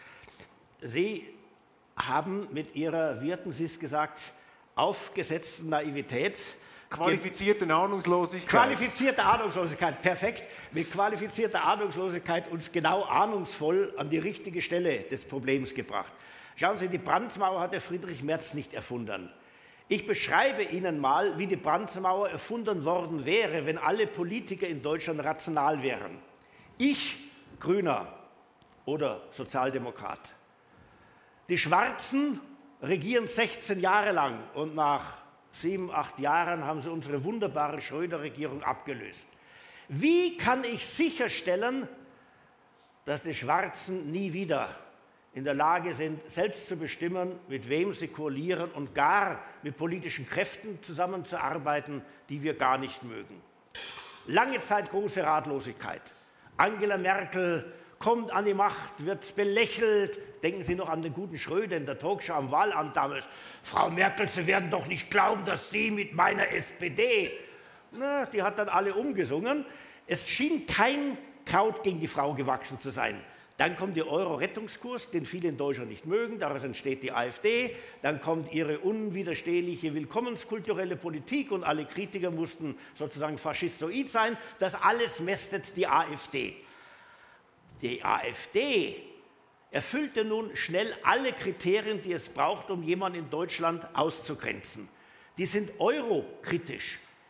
Sie haben mit Ihrer, wie hatten Sie es gesagt, aufgesetzten Naivität Qualifizierte Ahnungslosigkeit. Qualifizierte Ahnungslosigkeit, perfekt. Mit qualifizierter Ahnungslosigkeit uns genau ahnungsvoll an die richtige Stelle des Problems gebracht. Schauen Sie, die Brandmauer hat der Friedrich Merz nicht erfunden. Ich beschreibe Ihnen mal, wie die Brandmauer erfunden worden wäre, wenn alle Politiker in Deutschland rational wären. Ich, Grüner oder Sozialdemokrat. Die Schwarzen regieren 16 Jahre lang und nach 7, 8 Jahren haben sie unsere wunderbare Schröder-Regierung abgelöst. Wie kann ich sicherstellen, dass die Schwarzen nie wieder in der Lage sind, selbst zu bestimmen, mit wem sie koalieren und gar mit politischen Kräften zusammenzuarbeiten, die wir gar nicht mögen? Lange Zeit große Ratlosigkeit. Angela Merkel kommt an die Macht, wird belächelt. Denken Sie noch an den guten Schröder in der Talkshow am Wahlamt damals. Frau Merkel, Sie werden doch nicht glauben, dass Sie mit meiner SPD... Na, die hat dann alle umgesungen. Es schien kein Kraut gegen die Frau gewachsen zu sein. Dann kommt der Euro-Rettungskurs, den viele in Deutschland nicht mögen, daraus entsteht die AfD. Dann kommt ihre unwiderstehliche willkommenskulturelle Politik und alle Kritiker mussten sozusagen faschistoid sein. Das alles mästet die AfD. Die AfD erfüllte nun schnell alle Kriterien, die es braucht, um jemanden in Deutschland auszugrenzen. Die sind eurokritisch.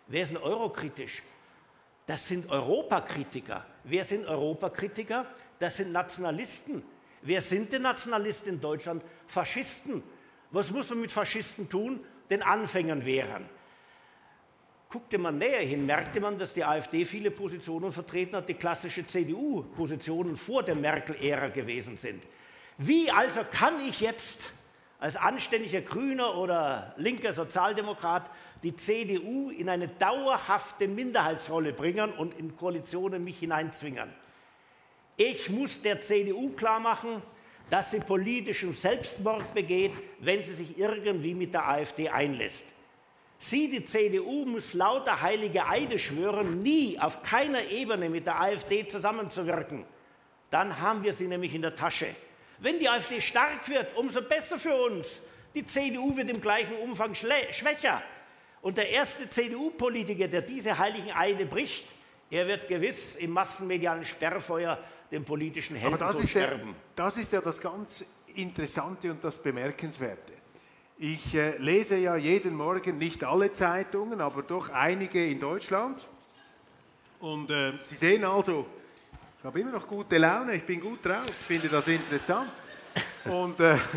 Wer ist denn eurokritisch? Das sind Europakritiker. Wer sind Europakritiker? Das sind Nationalisten. Wer sind denn Nationalisten in Deutschland? Faschisten. Was muss man mit Faschisten tun? Den Anfängern wehren. Guckte man näher hin, merkte man, dass die AfD viele Positionen vertreten hat, die klassische CDU-Positionen vor der Merkel-Ära gewesen sind. Wie also kann ich jetzt als anständiger Grüner oder linker Sozialdemokrat die CDU in eine dauerhafte Minderheitsrolle bringen und in Koalitionen mich hineinzwingen? Ich muss der CDU klarmachen, dass sie politischen Selbstmord begeht, wenn sie sich irgendwie mit der AfD einlässt. Sie, die CDU, muss lauter heilige Eide schwören, nie auf keiner Ebene mit der AfD zusammenzuwirken. Dann haben wir sie nämlich in der Tasche. Wenn die AfD stark wird, umso besser für uns. Die CDU wird im gleichen Umfang schwächer. Und der erste CDU-Politiker, der diese heiligen Eide bricht, er wird gewiss im massenmedialen Sperrfeuer den politischen Heldentod sterben. Das ist ja das ganz Interessante und das Bemerkenswerte. Ich lese ja jeden Morgen nicht alle Zeitungen, aber doch einige in Deutschland. Und Sie sehen also, ich habe immer noch gute Laune, ich bin gut drauf, finde das interessant. Und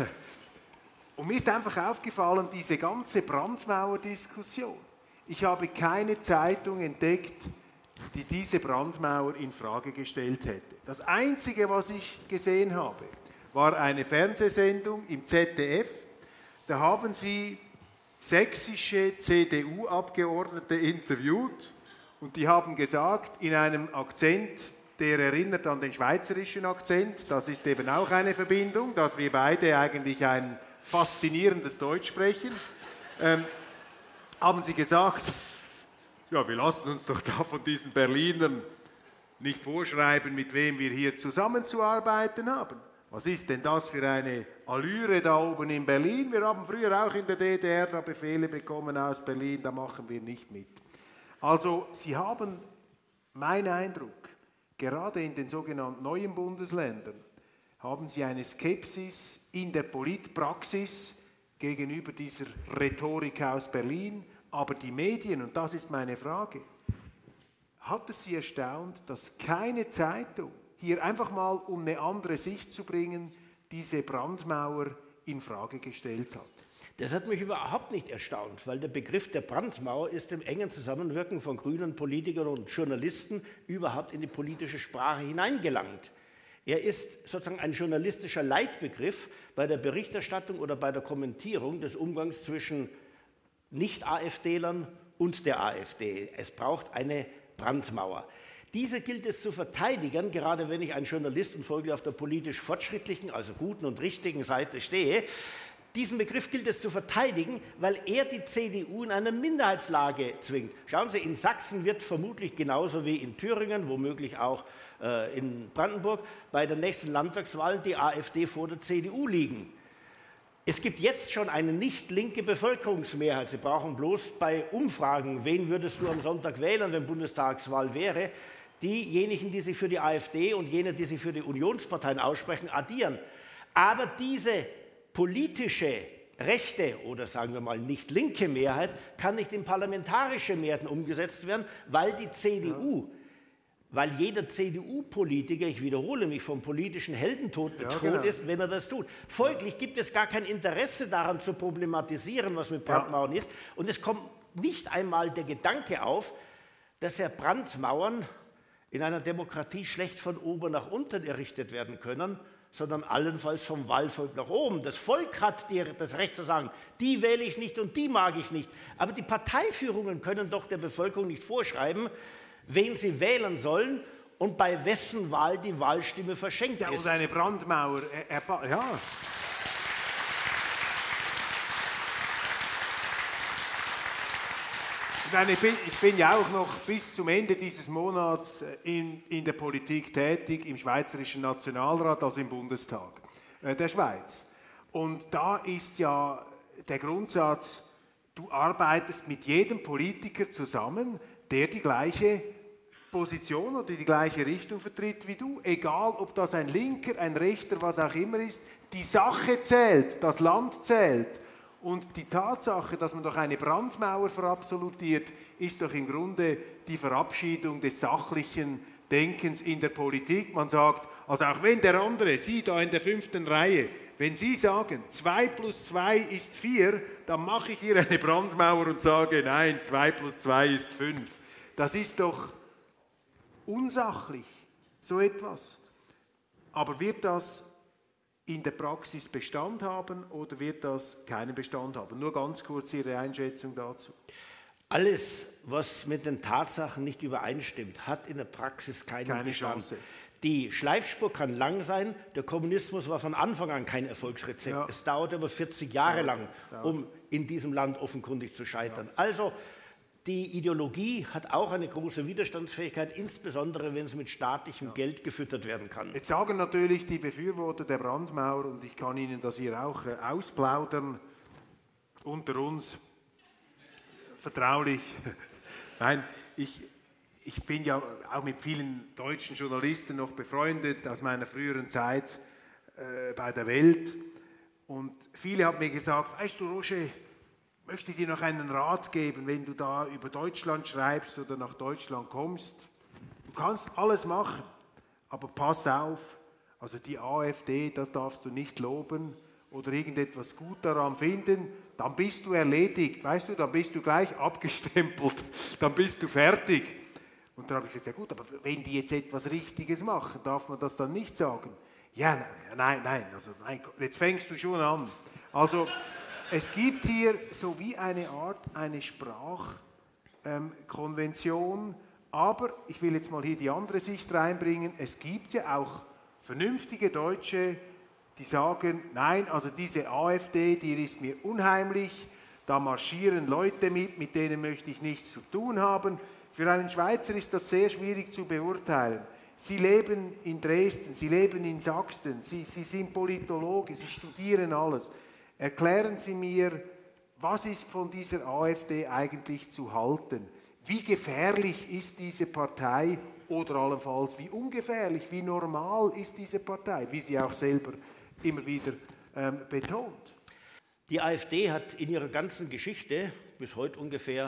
mir ist einfach aufgefallen, diese ganze Brandmauer-Diskussion. Ich habe keine Zeitung entdeckt, die diese Brandmauer in Frage gestellt hätte. Das Einzige, was ich gesehen habe, war eine Fernsehsendung im ZDF. Da haben sie sächsische CDU-Abgeordnete interviewt und die haben gesagt, in einem Akzent, der erinnert an den schweizerischen Akzent, das ist eben auch eine Verbindung, dass wir beide eigentlich ein faszinierendes Deutsch sprechen, haben sie gesagt, ja, wir lassen uns doch da von diesen Berlinern nicht vorschreiben, mit wem wir hier zusammenzuarbeiten haben. Was ist denn das für eine Allüre da oben in Berlin? Wir haben früher auch in der DDR da Befehle bekommen aus Berlin, da machen wir nicht mit. Also Sie haben, mein Eindruck, gerade in den sogenannten neuen Bundesländern, haben Sie eine Skepsis in der Politpraxis gegenüber dieser Rhetorik aus Berlin. Aber die Medien, und das ist meine Frage, hat es Sie erstaunt, dass keine Zeitung hier einfach mal, um eine andere Sicht zu bringen, diese Brandmauer in Frage gestellt hat? Das hat mich überhaupt nicht erstaunt, weil der Begriff der Brandmauer ist im engen Zusammenwirken von grünen Politikern und Journalisten überhaupt in die politische Sprache hineingelangt. Er ist sozusagen ein journalistischer Leitbegriff bei der Berichterstattung oder bei der Kommentierung des Umgangs zwischen Nicht-AfDlern und der AfD. Es braucht eine Brandmauer. Diese gilt es zu verteidigen, gerade wenn ich ein Journalist und folglich auf der politisch fortschrittlichen, also guten und richtigen Seite stehe. Diesen Begriff gilt es zu verteidigen, weil er die CDU in eine Minderheitslage zwingt. Schauen Sie, in Sachsen wird vermutlich genauso wie in Thüringen, womöglich auch in Brandenburg, bei den nächsten Landtagswahlen die AfD vor der CDU liegen. Es gibt jetzt schon eine nicht linke Bevölkerungsmehrheit. Sie brauchen bloß bei Umfragen, wen würdest du am Sonntag wählen, wenn Bundestagswahl wäre, diejenigen, die sich für die AfD und jene, die sich für die Unionsparteien aussprechen, addieren. Aber diese politische rechte oder sagen wir mal nicht linke Mehrheit kann nicht in parlamentarische Mehrheiten umgesetzt werden, weil die CDU, weil jeder CDU-Politiker, ich wiederhole mich, vom politischen Heldentod bedroht ist, wenn er das tut. Folglich gibt es gar kein Interesse daran zu problematisieren, was mit Brandmauern ist. Und es kommt nicht einmal der Gedanke auf, dass Brandmauern in einer Demokratie schlecht von oben nach unten errichtet werden können, sondern allenfalls vom Wahlvolk nach oben. Das Volk hat das Recht zu sagen, die wähle ich nicht und die mag ich nicht. Aber die Parteiführungen können doch der Bevölkerung nicht vorschreiben, wen sie wählen sollen und bei wessen Wahl die Wahlstimme verschenkt ist. Und eine Brandmauer, ja. Ich bin ja auch noch bis zum Ende dieses Monats in der Politik tätig, im Schweizerischen Nationalrat, also im Bundestag der Schweiz. Und da ist ja der Grundsatz, du arbeitest mit jedem Politiker zusammen, der die gleiche Position oder die gleiche Richtung vertritt wie du, egal ob das ein Linker, ein Rechter, was auch immer ist. Die Sache zählt, das Land zählt. Und die Tatsache, dass man doch eine Brandmauer verabsolutiert, ist doch im Grunde die Verabschiedung des sachlichen Denkens in der Politik. Man sagt, also auch wenn der andere, Sie da in der 5. Reihe, wenn Sie sagen, 2 plus 2 ist 4, dann mache ich hier eine Brandmauer und sage, nein, 2 plus 2 ist 5. Das ist doch unsachlich, so etwas. Aber wird das in der Praxis Bestand haben oder wird das keinen Bestand haben? Nur ganz kurz Ihre Einschätzung dazu. Alles, was mit den Tatsachen nicht übereinstimmt, hat in der Praxis keine Chance. Die Schleifspur kann lang sein. Der Kommunismus war von Anfang an kein Erfolgsrezept. Ja. Es dauerte aber 40 Jahre lang, um in diesem Land offenkundig zu scheitern. Ja. Also die Ideologie hat auch eine große Widerstandsfähigkeit, insbesondere wenn es mit staatlichem Geld gefüttert werden kann. Jetzt sagen natürlich die Befürworter der Brandmauer, und ich kann Ihnen das hier auch ausplaudern, unter uns, vertraulich. Nein, ich bin ja auch mit vielen deutschen Journalisten noch befreundet aus meiner früheren Zeit bei der Welt. Und viele haben mir gesagt, weißt du, Roger, möchte ich dir noch einen Rat geben, wenn du da über Deutschland schreibst oder nach Deutschland kommst. Du kannst alles machen, aber pass auf, also die AfD, das darfst du nicht loben oder irgendetwas gut daran finden, dann bist du erledigt, weißt du, dann bist du gleich abgestempelt, dann bist du fertig. Und dann habe ich gesagt, ja gut, aber wenn die jetzt etwas Richtiges machen, darf man das dann nicht sagen? Ja, nein, also nein, jetzt fängst du schon an. Also es gibt hier so wie eine Art, eine Sprachkonvention, aber ich will jetzt mal hier die andere Sicht reinbringen, es gibt ja auch vernünftige Deutsche, die sagen, nein, also diese AfD, die ist mir unheimlich, da marschieren Leute mit denen möchte ich nichts zu tun haben. Für einen Schweizer ist das sehr schwierig zu beurteilen. Sie leben in Dresden, Sie leben in Sachsen, Sie sind Politologe, Sie studieren alles. Erklären Sie mir, was ist von dieser AfD eigentlich zu halten? Wie gefährlich ist diese Partei oder allenfalls wie ungefährlich, wie normal ist diese Partei, wie sie auch selber immer wieder betont? Die AfD hat in ihrer ganzen Geschichte bis heute ungefähr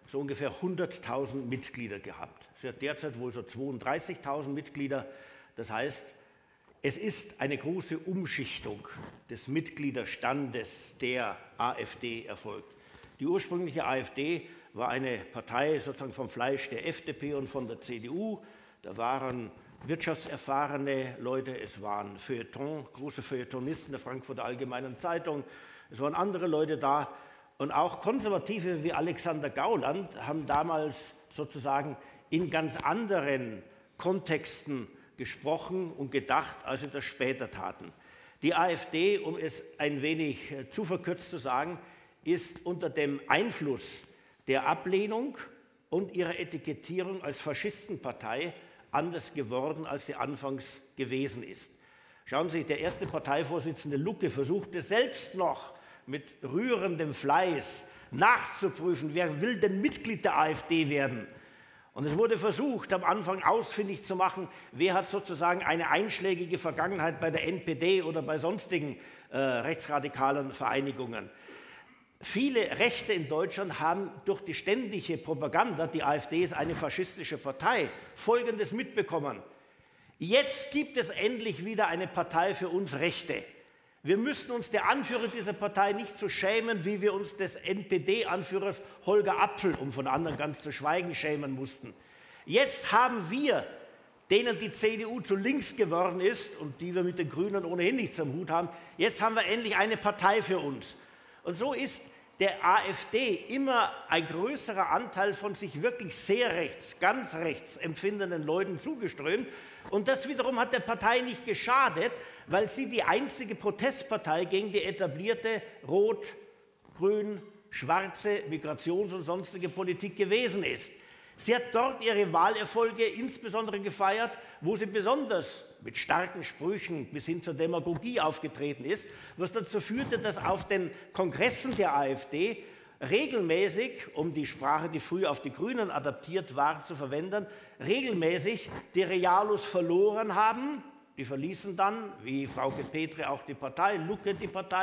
100.000 Mitglieder gehabt. Sie hat derzeit wohl so 32.000 Mitglieder. Das heißt, es ist eine große Umschichtung des Mitgliederstandes der AfD erfolgt. Die ursprüngliche AfD war eine Partei sozusagen vom Fleisch der FDP und von der CDU. Da waren wirtschaftserfahrene Leute, es waren große Feuilletonisten der Frankfurter Allgemeinen Zeitung, es waren andere Leute da. Und auch Konservative wie Alexander Gauland haben damals sozusagen in ganz anderen Kontexten gesprochen und gedacht, als sie das später taten. Die AfD, um es ein wenig zu verkürzt zu sagen, ist unter dem Einfluss der Ablehnung und ihrer Etikettierung als Faschistenpartei anders geworden, als sie anfangs gewesen ist. Schauen Sie, der erste Parteivorsitzende Lucke versuchte selbst noch mit rührendem Fleiß nachzuprüfen, wer will denn Mitglied der AfD werden. Und es wurde versucht, am Anfang ausfindig zu machen, wer hat sozusagen eine einschlägige Vergangenheit bei der NPD oder bei sonstigen rechtsradikalen Vereinigungen. Viele Rechte in Deutschland haben durch die ständige Propaganda, die AfD ist eine faschistische Partei, Folgendes mitbekommen. Jetzt gibt es endlich wieder eine Partei für uns Rechte. Wir müssen uns der Anführer dieser Partei nicht so schämen, wie wir uns des NPD-Anführers Holger Apfel, um von anderen ganz zu schweigen, schämen mussten. Jetzt haben wir, denen die CDU zu links geworden ist und die wir mit den Grünen ohnehin nichts am Hut haben, jetzt haben wir endlich eine Partei für uns. Und so ist der AfD immer ein größerer Anteil von sich wirklich sehr rechts, ganz rechts empfindenden Leuten zugeströmt. Und das wiederum hat der Partei nicht geschadet, weil sie die einzige Protestpartei gegen die etablierte rot, grün, schwarze Migrations- und sonstige Politik gewesen ist. Sie hat dort ihre Wahlerfolge insbesondere gefeiert, wo sie besonders mit starken Sprüchen bis hin zur Demagogie aufgetreten ist, was dazu führte, dass auf den Kongressen der AfD regelmäßig, um die Sprache, die früher auf die Grünen adaptiert war, zu verwenden, regelmäßig die Realos verloren haben. Die verließen dann, wie Frauke Petri auch die Partei, Lucke die Partei,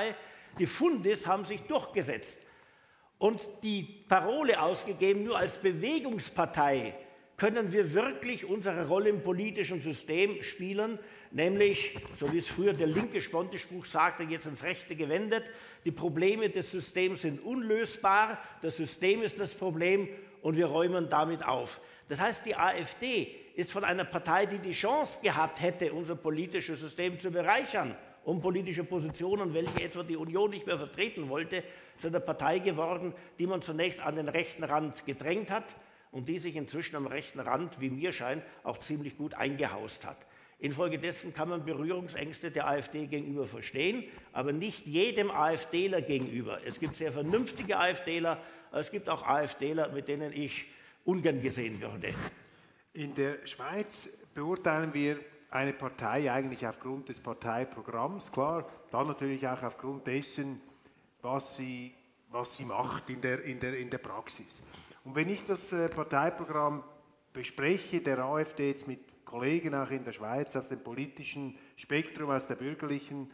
Die Fundis haben sich durchgesetzt und die Parole ausgegeben, nur als Bewegungspartei können wir wirklich unsere Rolle im politischen System spielen, nämlich, so wie es früher der linke Sponti-Spruch sagte, jetzt ins Rechte gewendet, die Probleme des Systems sind unlösbar, das System ist das Problem und wir räumen damit auf. Das heißt, die AfD ist von einer Partei, die die Chance gehabt hätte, unser politisches System zu bereichern, um politische Positionen, welche etwa die Union nicht mehr vertreten wollte, zu einer Partei geworden, die man zunächst an den rechten Rand gedrängt hat und die sich inzwischen am rechten Rand, wie mir scheint, auch ziemlich gut eingehaust hat. Infolgedessen kann man Berührungsängste der AfD gegenüber verstehen, aber nicht jedem AfDler gegenüber. Es gibt sehr vernünftige AfDler, aber es gibt auch AfDler, mit denen ich ungern gesehen würde. In der Schweiz beurteilen wir eine Partei eigentlich aufgrund des Parteiprogramms, klar, dann natürlich auch aufgrund dessen, was sie macht in der Praxis. Und wenn ich das Parteiprogramm bespreche, der AfD jetzt mit Kollegen auch in der Schweiz aus dem politischen Spektrum, aus der bürgerlichen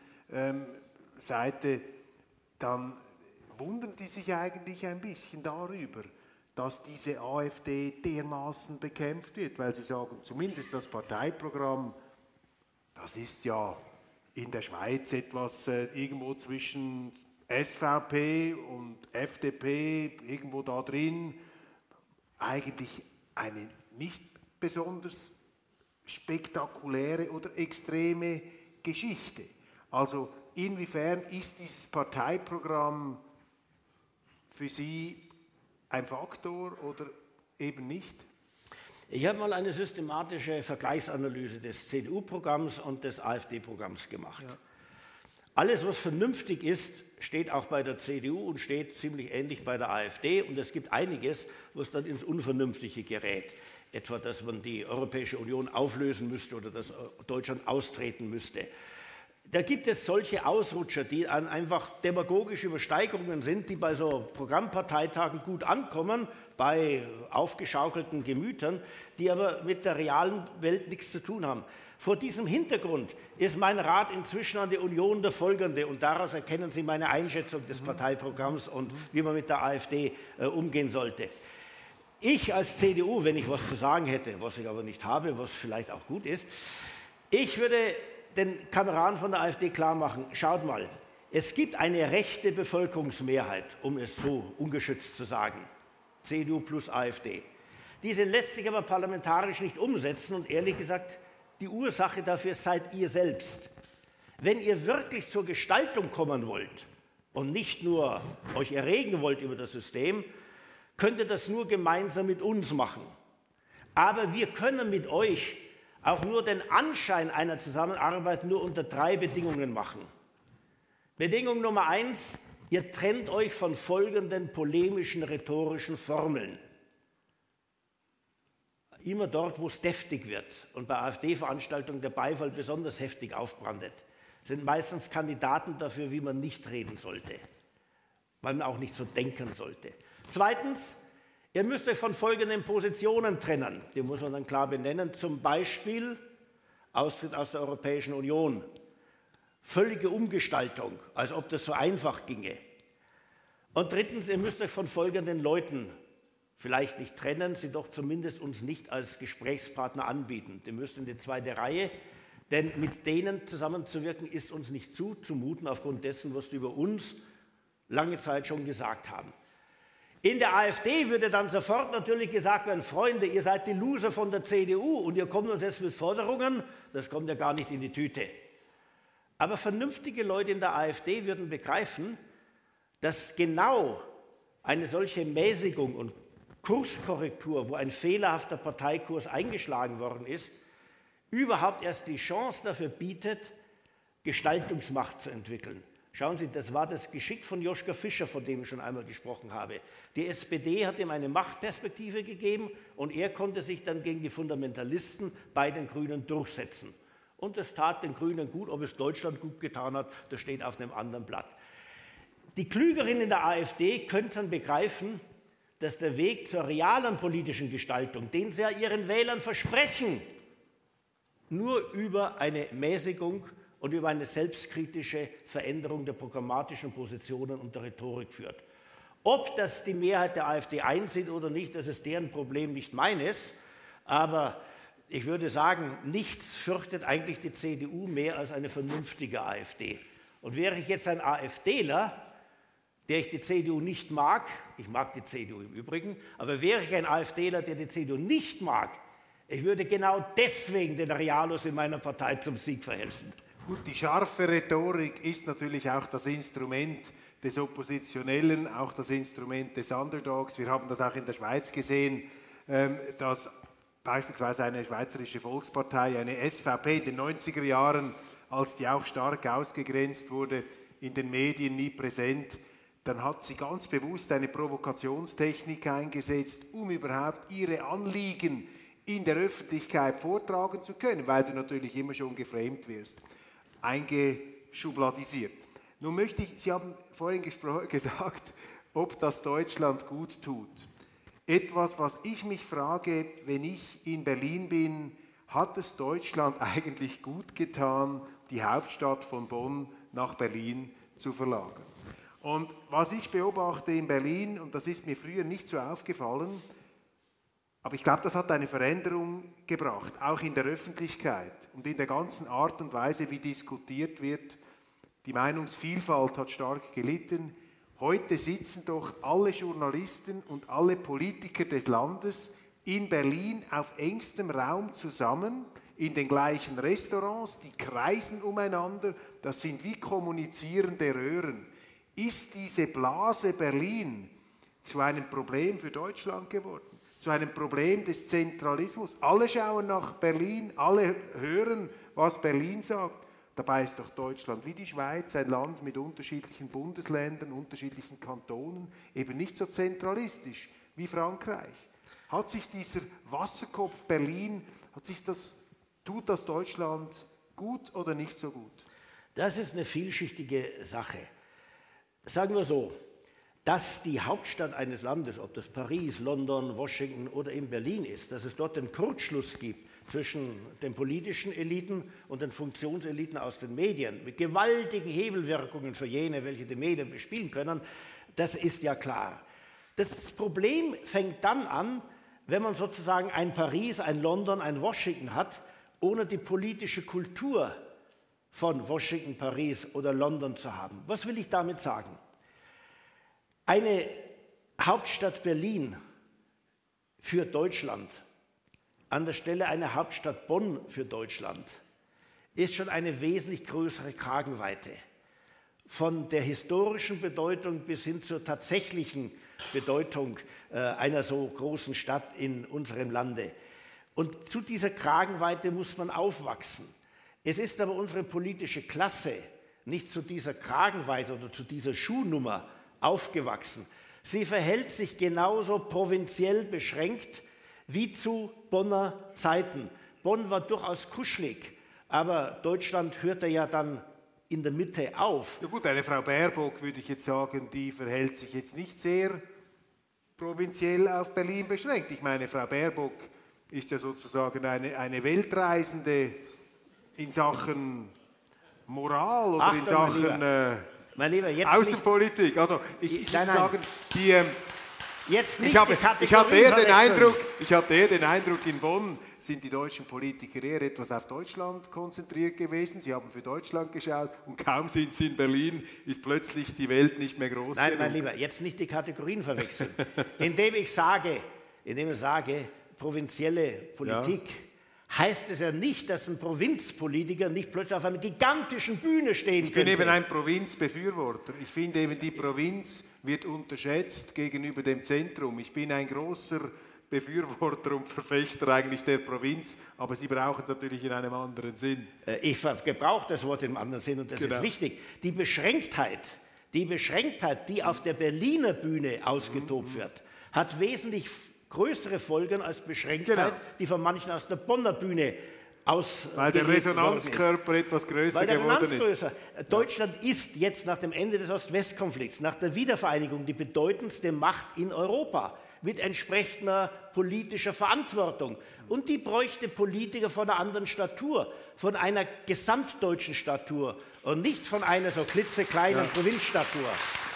Seite, dann wundern die sich eigentlich ein bisschen darüber, dass diese AfD dermaßen bekämpft wird, weil sie sagen, zumindest das Parteiprogramm, das ist ja in der Schweiz etwas irgendwo zwischen SVP und FDP, irgendwo da drin, eigentlich eine nicht besonders spektakuläre oder extreme Geschichte. Also inwiefern ist dieses Parteiprogramm für Sie ein Faktor oder eben nicht? Ich habe mal eine systematische Vergleichsanalyse des CDU-Programms und des AfD-Programms gemacht. Ja. Alles, was vernünftig ist, steht auch bei der CDU und steht ziemlich ähnlich bei der AfD. Und es gibt einiges, was dann ins Unvernünftige gerät. Etwa, dass man die Europäische Union auflösen müsste oder dass Deutschland austreten müsste. Da gibt es solche Ausrutscher, die einfach demagogische Übersteigerungen sind, die bei so Programmparteitagen gut ankommen, bei aufgeschaukelten Gemütern, die aber mit der realen Welt nichts zu tun haben. Vor diesem Hintergrund ist mein Rat inzwischen an die Union der folgende, und daraus erkennen Sie meine Einschätzung des Parteiprogramms und wie man mit der AfD umgehen sollte. Ich als CDU, wenn ich was zu sagen hätte, was ich aber nicht habe, was vielleicht auch gut ist, ich würde den Kameraden von der AfD klar machen, schaut mal, es gibt eine rechte Bevölkerungsmehrheit, um es so ungeschützt zu sagen, CDU plus AfD. Diese lässt sich aber parlamentarisch nicht umsetzen und ehrlich gesagt, die Ursache dafür seid ihr selbst. Wenn ihr wirklich zur Gestaltung kommen wollt und nicht nur euch erregen wollt über das System, könnt ihr das nur gemeinsam mit uns machen. Aber wir können mit euch auch nur den Anschein einer Zusammenarbeit nur unter 3 Bedingungen machen. Bedingung Nummer 1, ihr trennt euch von folgenden polemischen, rhetorischen Formeln. Immer dort, wo es deftig wird und bei AfD-Veranstaltungen der Beifall besonders heftig aufbrandet, sind meistens Kandidaten dafür, wie man nicht reden sollte, weil man auch nicht so denken sollte. Zweitens, ihr müsst euch von folgenden Positionen trennen, die muss man dann klar benennen, zum Beispiel Austritt aus der Europäischen Union, völlige Umgestaltung, als ob das so einfach ginge. Und drittens, ihr müsst euch von folgenden Leuten vielleicht nicht trennen, sie doch zumindest uns nicht als Gesprächspartner anbieten. Die müsst in die 2. Reihe, denn mit denen zusammenzuwirken ist uns nicht zuzumuten, aufgrund dessen, was die über uns lange Zeit schon gesagt haben. In der AfD würde dann sofort natürlich gesagt werden, Freunde, ihr seid die Loser von der CDU und ihr kommt uns jetzt mit Forderungen, das kommt ja gar nicht in die Tüte. Aber vernünftige Leute in der AfD würden begreifen, dass genau eine solche Mäßigung und Kurskorrektur, wo ein fehlerhafter Parteikurs eingeschlagen worden ist, überhaupt erst die Chance dafür bietet, Gestaltungsmacht zu entwickeln. Schauen Sie, das war das Geschick von Joschka Fischer, von dem ich schon einmal gesprochen habe. Die SPD hat ihm eine Machtperspektive gegeben und er konnte sich dann gegen die Fundamentalisten bei den Grünen durchsetzen. Und das tat den Grünen gut, ob es Deutschland gut getan hat, das steht auf einem anderen Blatt. Die Klügeren in der AfD könnten begreifen, dass der Weg zur realen politischen Gestaltung, den sie ja ihren Wählern versprechen, nur über eine Mäßigung und über eine selbstkritische Veränderung der programmatischen Positionen und der Rhetorik führt. Ob das die Mehrheit der AfD einsieht oder nicht, das ist deren Problem, nicht meines. Aber ich würde sagen, nichts fürchtet eigentlich die CDU mehr als eine vernünftige AfD. Und wäre ich jetzt ein AfDler, der ich die CDU nicht mag, ich mag die CDU im Übrigen, aber wäre ich ein AfDler, der die CDU nicht mag, ich würde genau deswegen den Realos in meiner Partei zum Sieg verhelfen. Gut, die scharfe Rhetorik ist natürlich auch das Instrument des Oppositionellen, auch das Instrument des Underdogs. Wir haben das auch in der Schweiz gesehen, dass beispielsweise eine Schweizerische Volkspartei, eine SVP in den 90er Jahren, als die auch stark ausgegrenzt wurde, in den Medien nie präsent, dann hat sie ganz bewusst eine Provokationstechnik eingesetzt, um überhaupt ihre Anliegen in der Öffentlichkeit vortragen zu können, weil du natürlich immer schon geframed wirst, eingeschubladisiert. Nun möchte ich, Sie haben vorhin gesagt, ob das Deutschland gut tut. Etwas, was ich mich frage, wenn ich in Berlin bin, hat es Deutschland eigentlich gut getan, die Hauptstadt von Bonn nach Berlin zu verlagern? Und was ich beobachte in Berlin, und das ist mir früher nicht so aufgefallen, aber ich glaube, das hat eine Veränderung gebracht, auch in der Öffentlichkeit und in der ganzen Art und Weise, wie diskutiert wird. Die Meinungsvielfalt hat stark gelitten. Heute sitzen doch alle Journalisten und alle Politiker des Landes in Berlin auf engstem Raum zusammen, in den gleichen Restaurants, die kreisen umeinander, das sind wie kommunizierende Röhren. Ist diese Blase Berlin zu einem Problem für Deutschland geworden? Zu einem Problem des Zentralismus? Alle schauen nach Berlin, alle hören, was Berlin sagt. Dabei ist doch Deutschland wie die Schweiz ein Land mit unterschiedlichen Bundesländern, unterschiedlichen Kantonen, eben nicht so zentralistisch wie Frankreich. Hat sich dieser Wasserkopf Berlin, tut das Deutschland gut oder nicht so gut? Das ist eine vielschichtige Sache. Sagen wir so, dass die Hauptstadt eines Landes, ob das Paris, London, Washington oder eben Berlin ist, dass es dort den Kurzschluss gibt zwischen den politischen Eliten und den Funktionseliten aus den Medien, mit gewaltigen Hebelwirkungen für jene, welche die Medien bespielen können, das ist ja klar. Das Problem fängt dann an, wenn man sozusagen ein Paris, ein London, ein Washington hat, ohne die politische Kultur von Washington, Paris oder London zu haben. Was will ich damit sagen? Eine Hauptstadt Berlin für Deutschland an der Stelle einer Hauptstadt Bonn für Deutschland ist schon eine wesentlich größere Kragenweite. Von der historischen Bedeutung bis hin zur tatsächlichen Bedeutung einer so großen Stadt in unserem Lande. Und zu dieser Kragenweite muss man aufwachsen. Es ist aber unsere politische Klasse nicht zu dieser Kragenweite oder zu dieser Schuhnummer aufgewachsen. Sie verhält sich genauso provinziell beschränkt wie zu Bonner Zeiten. Bonn war durchaus kuschelig, aber Deutschland hörte ja dann in der Mitte auf. Ja gut, eine Frau Baerbock, würde ich jetzt sagen, die verhält sich jetzt nicht sehr provinziell auf Berlin beschränkt. Ich meine, Frau Baerbock ist ja sozusagen eine Weltreisende in Sachen Moral oder in Sachen mein Lieber, jetzt Außenpolitik. Nicht, also ich nein, würde sagen, jetzt nicht ich hatte eher den Eindruck, in Bonn sind die deutschen Politiker eher etwas auf Deutschland konzentriert gewesen. Sie haben für Deutschland geschaut und kaum sind sie in Berlin, ist plötzlich die Welt nicht mehr groß genug. Nein, mein Lieber, jetzt nicht die Kategorien verwechseln. Indem ich sage, provinzielle Politik, heißt es ja nicht, dass ein Provinzpolitiker nicht plötzlich auf einer gigantischen Bühne stehen könnte. Ich bin eben ein Provinzbefürworter. Ich finde eben, die Provinz wird unterschätzt gegenüber dem Zentrum. Ich bin ein großer Befürworter und Verfechter eigentlich der Provinz, aber Sie brauchen es natürlich in einem anderen Sinn. Ich gebrauche das Wort in einem anderen Sinn und das ist wichtig. Die Beschränktheit, die auf der Berliner Bühne ausgetobt wird, hat wesentlich größere Folgen als Beschränktheit, die von manchen aus der Bonner Bühne weil der Resonanzkörper etwas größer geworden ist. Deutschland ist jetzt nach dem Ende des Ost-West-Konflikts, nach der Wiedervereinigung die bedeutendste Macht in Europa. mit entsprechender politischer Verantwortung. Und die bräuchte Politiker von einer anderen Statur, von einer gesamtdeutschen Statur und nicht von einer so klitzekleinen Provinzstatur.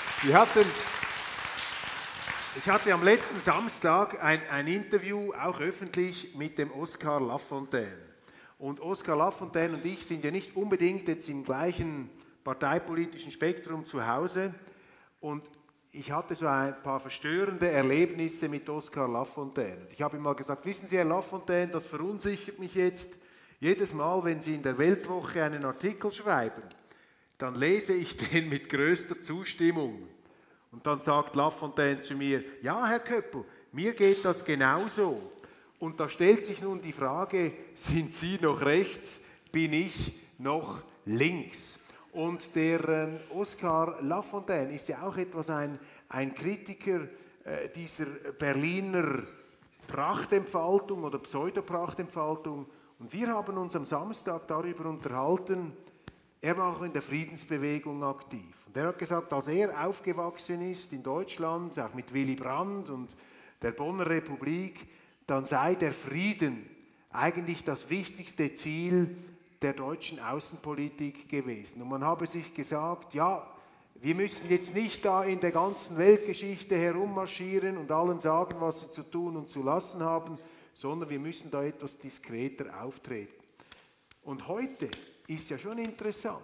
Ich hatte am letzten Samstag ein Interview, auch öffentlich, mit dem Oscar Lafontaine. Und Oscar Lafontaine und ich sind ja nicht unbedingt jetzt im gleichen parteipolitischen Spektrum zu Hause. Und ich hatte so ein paar verstörende Erlebnisse mit Oscar Lafontaine. Ich habe ihm mal gesagt, wissen Sie, Herr Lafontaine, das verunsichert mich jetzt. Jedes Mal, wenn Sie in der Weltwoche einen Artikel schreiben, dann lese ich den mit größter Zustimmung. Und dann sagt Lafontaine zu mir, ja, Herr Köppel, mir geht das genauso. Und da stellt sich nun die Frage, sind Sie noch rechts, bin ich noch links? Und der Oscar Lafontaine ist ja auch etwas ein Kritiker dieser Berliner Prachtentfaltung oder Pseudoprachtentfaltung. Und wir haben uns am Samstag darüber unterhalten, er war auch in der Friedensbewegung aktiv. Und er hat gesagt, als er aufgewachsen ist in Deutschland, auch mit Willy Brandt und der Bonner Republik, dann sei der Frieden eigentlich das wichtigste Ziel der deutschen Außenpolitik gewesen. Und man habe sich gesagt, ja, wir müssen jetzt nicht da in der ganzen Weltgeschichte herummarschieren und allen sagen, was sie zu tun und zu lassen haben, sondern wir müssen da etwas diskreter auftreten. Und heute ist ja schon interessant,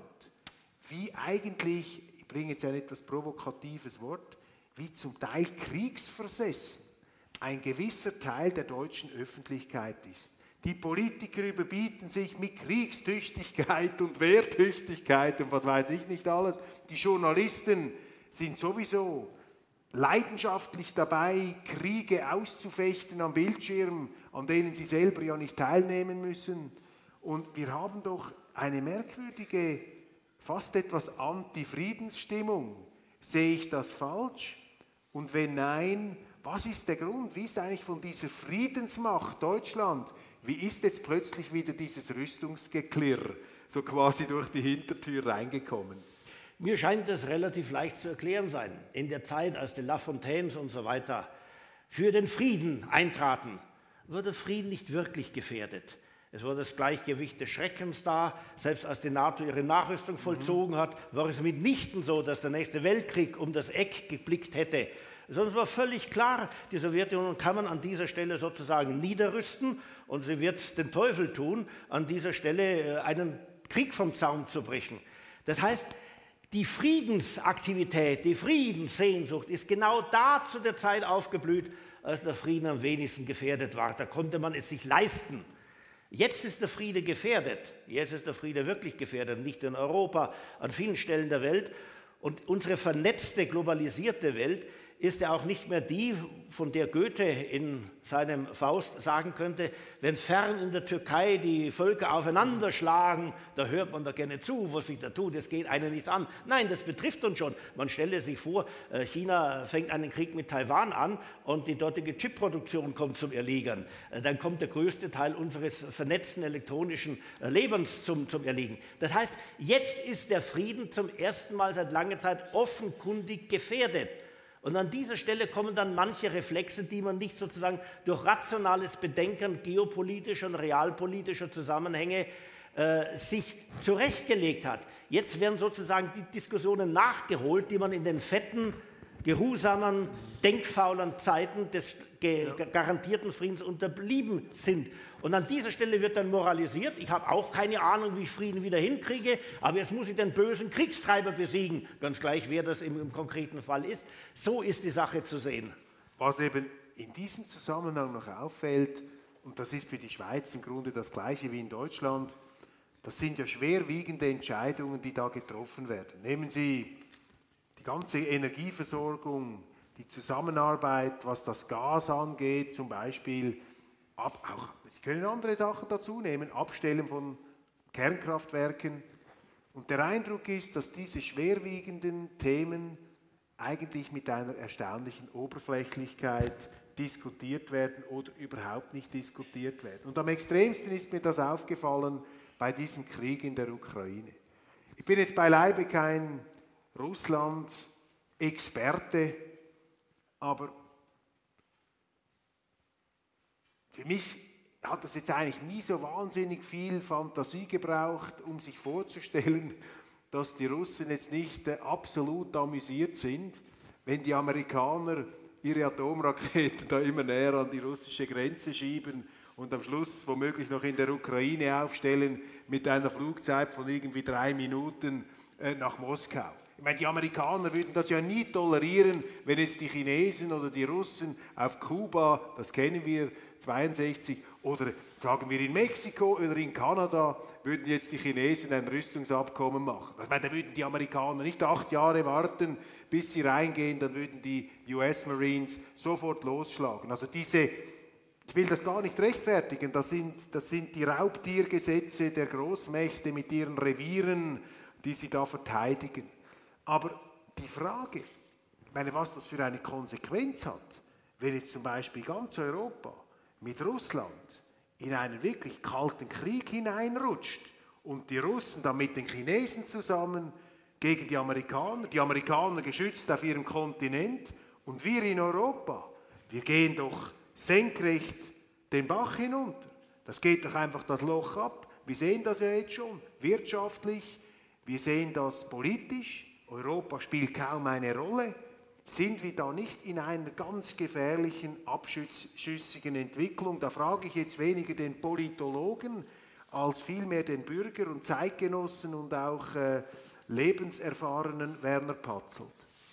wie eigentlich, ich bringe jetzt ein etwas provokatives Wort, wie zum Teil kriegsversessen ein gewisser Teil der deutschen Öffentlichkeit ist. Die Politiker überbieten sich mit Kriegstüchtigkeit und Wehrtüchtigkeit und was weiß ich nicht alles. Die Journalisten sind sowieso leidenschaftlich dabei, Kriege auszufechten am Bildschirm, an denen sie selber ja nicht teilnehmen müssen. Und wir haben doch eine merkwürdige, fast etwas Anti-Friedensstimmung. Sehe ich das falsch? Und wenn nein, was ist der Grund? Wie ist eigentlich von dieser Friedensmacht Deutschland, wie ist jetzt plötzlich wieder dieses Rüstungsgeklirr so quasi durch die Hintertür reingekommen? Mir scheint das relativ leicht zu erklären sein. In der Zeit, als die Lafontaines und so weiter für den Frieden eintraten, war der Frieden nicht wirklich gefährdet. Es war das Gleichgewicht des Schreckens da. Selbst als die NATO ihre Nachrüstung vollzogen hat, war es mitnichten so, dass der nächste Weltkrieg um das Eck geblickt hätte. Sondern es war völlig klar, die Sowjetunion kann man an dieser Stelle sozusagen niederrüsten und sie wird den Teufel tun, an dieser Stelle einen Krieg vom Zaun zu brechen. Das heißt, die Friedensaktivität, die Friedenssehnsucht ist genau da zu der Zeit aufgeblüht, als der Frieden am wenigsten gefährdet war. Da konnte man es sich leisten. Jetzt ist der Friede gefährdet. Jetzt ist der Friede wirklich gefährdet, nicht in Europa, an vielen Stellen der Welt. Und unsere vernetzte, globalisierte Welt ist ja auch nicht mehr die, von der Goethe in seinem Faust sagen könnte, wenn fern in der Türkei die Völker aufeinander schlagen, da hört man da gerne zu, was sich da tut, es geht einen nichts an. Nein, das betrifft uns schon. Man stelle sich vor, China fängt einen Krieg mit Taiwan an und die dortige Chipproduktion kommt zum Erliegen. Dann kommt der größte Teil unseres vernetzten elektronischen Lebens zum Erliegen. Das heißt, jetzt ist der Frieden zum ersten Mal seit langer Zeit offenkundig gefährdet. Und an dieser Stelle kommen dann manche Reflexe, die man nicht sozusagen durch rationales Bedenken geopolitischer und realpolitischer Zusammenhänge sich zurechtgelegt hat. Jetzt werden sozusagen die Diskussionen nachgeholt, die man in den fetten, geruhsamen, denkfaulen Zeiten des garantierten Friedens unterblieben sind. Und an dieser Stelle wird dann moralisiert, ich habe auch keine Ahnung, wie ich Frieden wieder hinkriege, aber jetzt muss ich den bösen Kriegstreiber besiegen, ganz gleich, wer das im konkreten Fall ist. So ist die Sache zu sehen. Was eben in diesem Zusammenhang noch auffällt, und das ist für die Schweiz im Grunde das Gleiche wie in Deutschland, das sind ja schwerwiegende Entscheidungen, die da getroffen werden. Nehmen Sie die ganze Energieversorgung, die Zusammenarbeit, was das Gas angeht, zum Beispiel, auch, Sie können andere Sachen dazu nehmen, Abstellen von Kernkraftwerken. Und der Eindruck ist, dass diese schwerwiegenden Themen eigentlich mit einer erstaunlichen Oberflächlichkeit diskutiert werden oder überhaupt nicht diskutiert werden. Und am extremsten ist mir das aufgefallen bei diesem Krieg in der Ukraine. Ich bin jetzt beileibe kein Russland-Experte, aber für mich hat das jetzt eigentlich nie so wahnsinnig viel Fantasie gebraucht, um sich vorzustellen, dass die Russen jetzt nicht absolut amüsiert sind, wenn die Amerikaner ihre Atomraketen da immer näher an die russische Grenze schieben und am Schluss womöglich noch in der Ukraine aufstellen mit einer Flugzeit von irgendwie 3 Minuten nach Moskau. Ich meine, die Amerikaner würden das ja nie tolerieren, wenn jetzt die Chinesen oder die Russen auf Kuba, das kennen wir, 62, oder sagen wir in Mexiko oder in Kanada, würden jetzt die Chinesen ein Rüstungsabkommen machen. Ich meine, da würden die Amerikaner nicht 8 Jahre warten, bis sie reingehen, dann würden die US Marines sofort losschlagen. Also ich will das gar nicht rechtfertigen, das sind die Raubtiergesetze der Großmächte mit ihren Revieren, die sie da verteidigen. Aber die Frage, ich meine, was das für eine Konsequenz hat, wenn jetzt zum Beispiel ganz Europa mit Russland in einen wirklich kalten Krieg hineinrutscht und die Russen dann mit den Chinesen zusammen gegen die Amerikaner geschützt auf ihrem Kontinent und wir in Europa, wir gehen doch senkrecht den Bach hinunter. Das geht doch einfach das Loch ab. Wir sehen das ja jetzt schon, wirtschaftlich, wir sehen das politisch. Europa spielt kaum eine Rolle. Sind wir da nicht in einer ganz gefährlichen, abschüssigen Entwicklung? Da frage ich jetzt weniger den Politologen als vielmehr den Bürger und Zeitgenossen und auch lebenserfahrenen Werner Patzelt.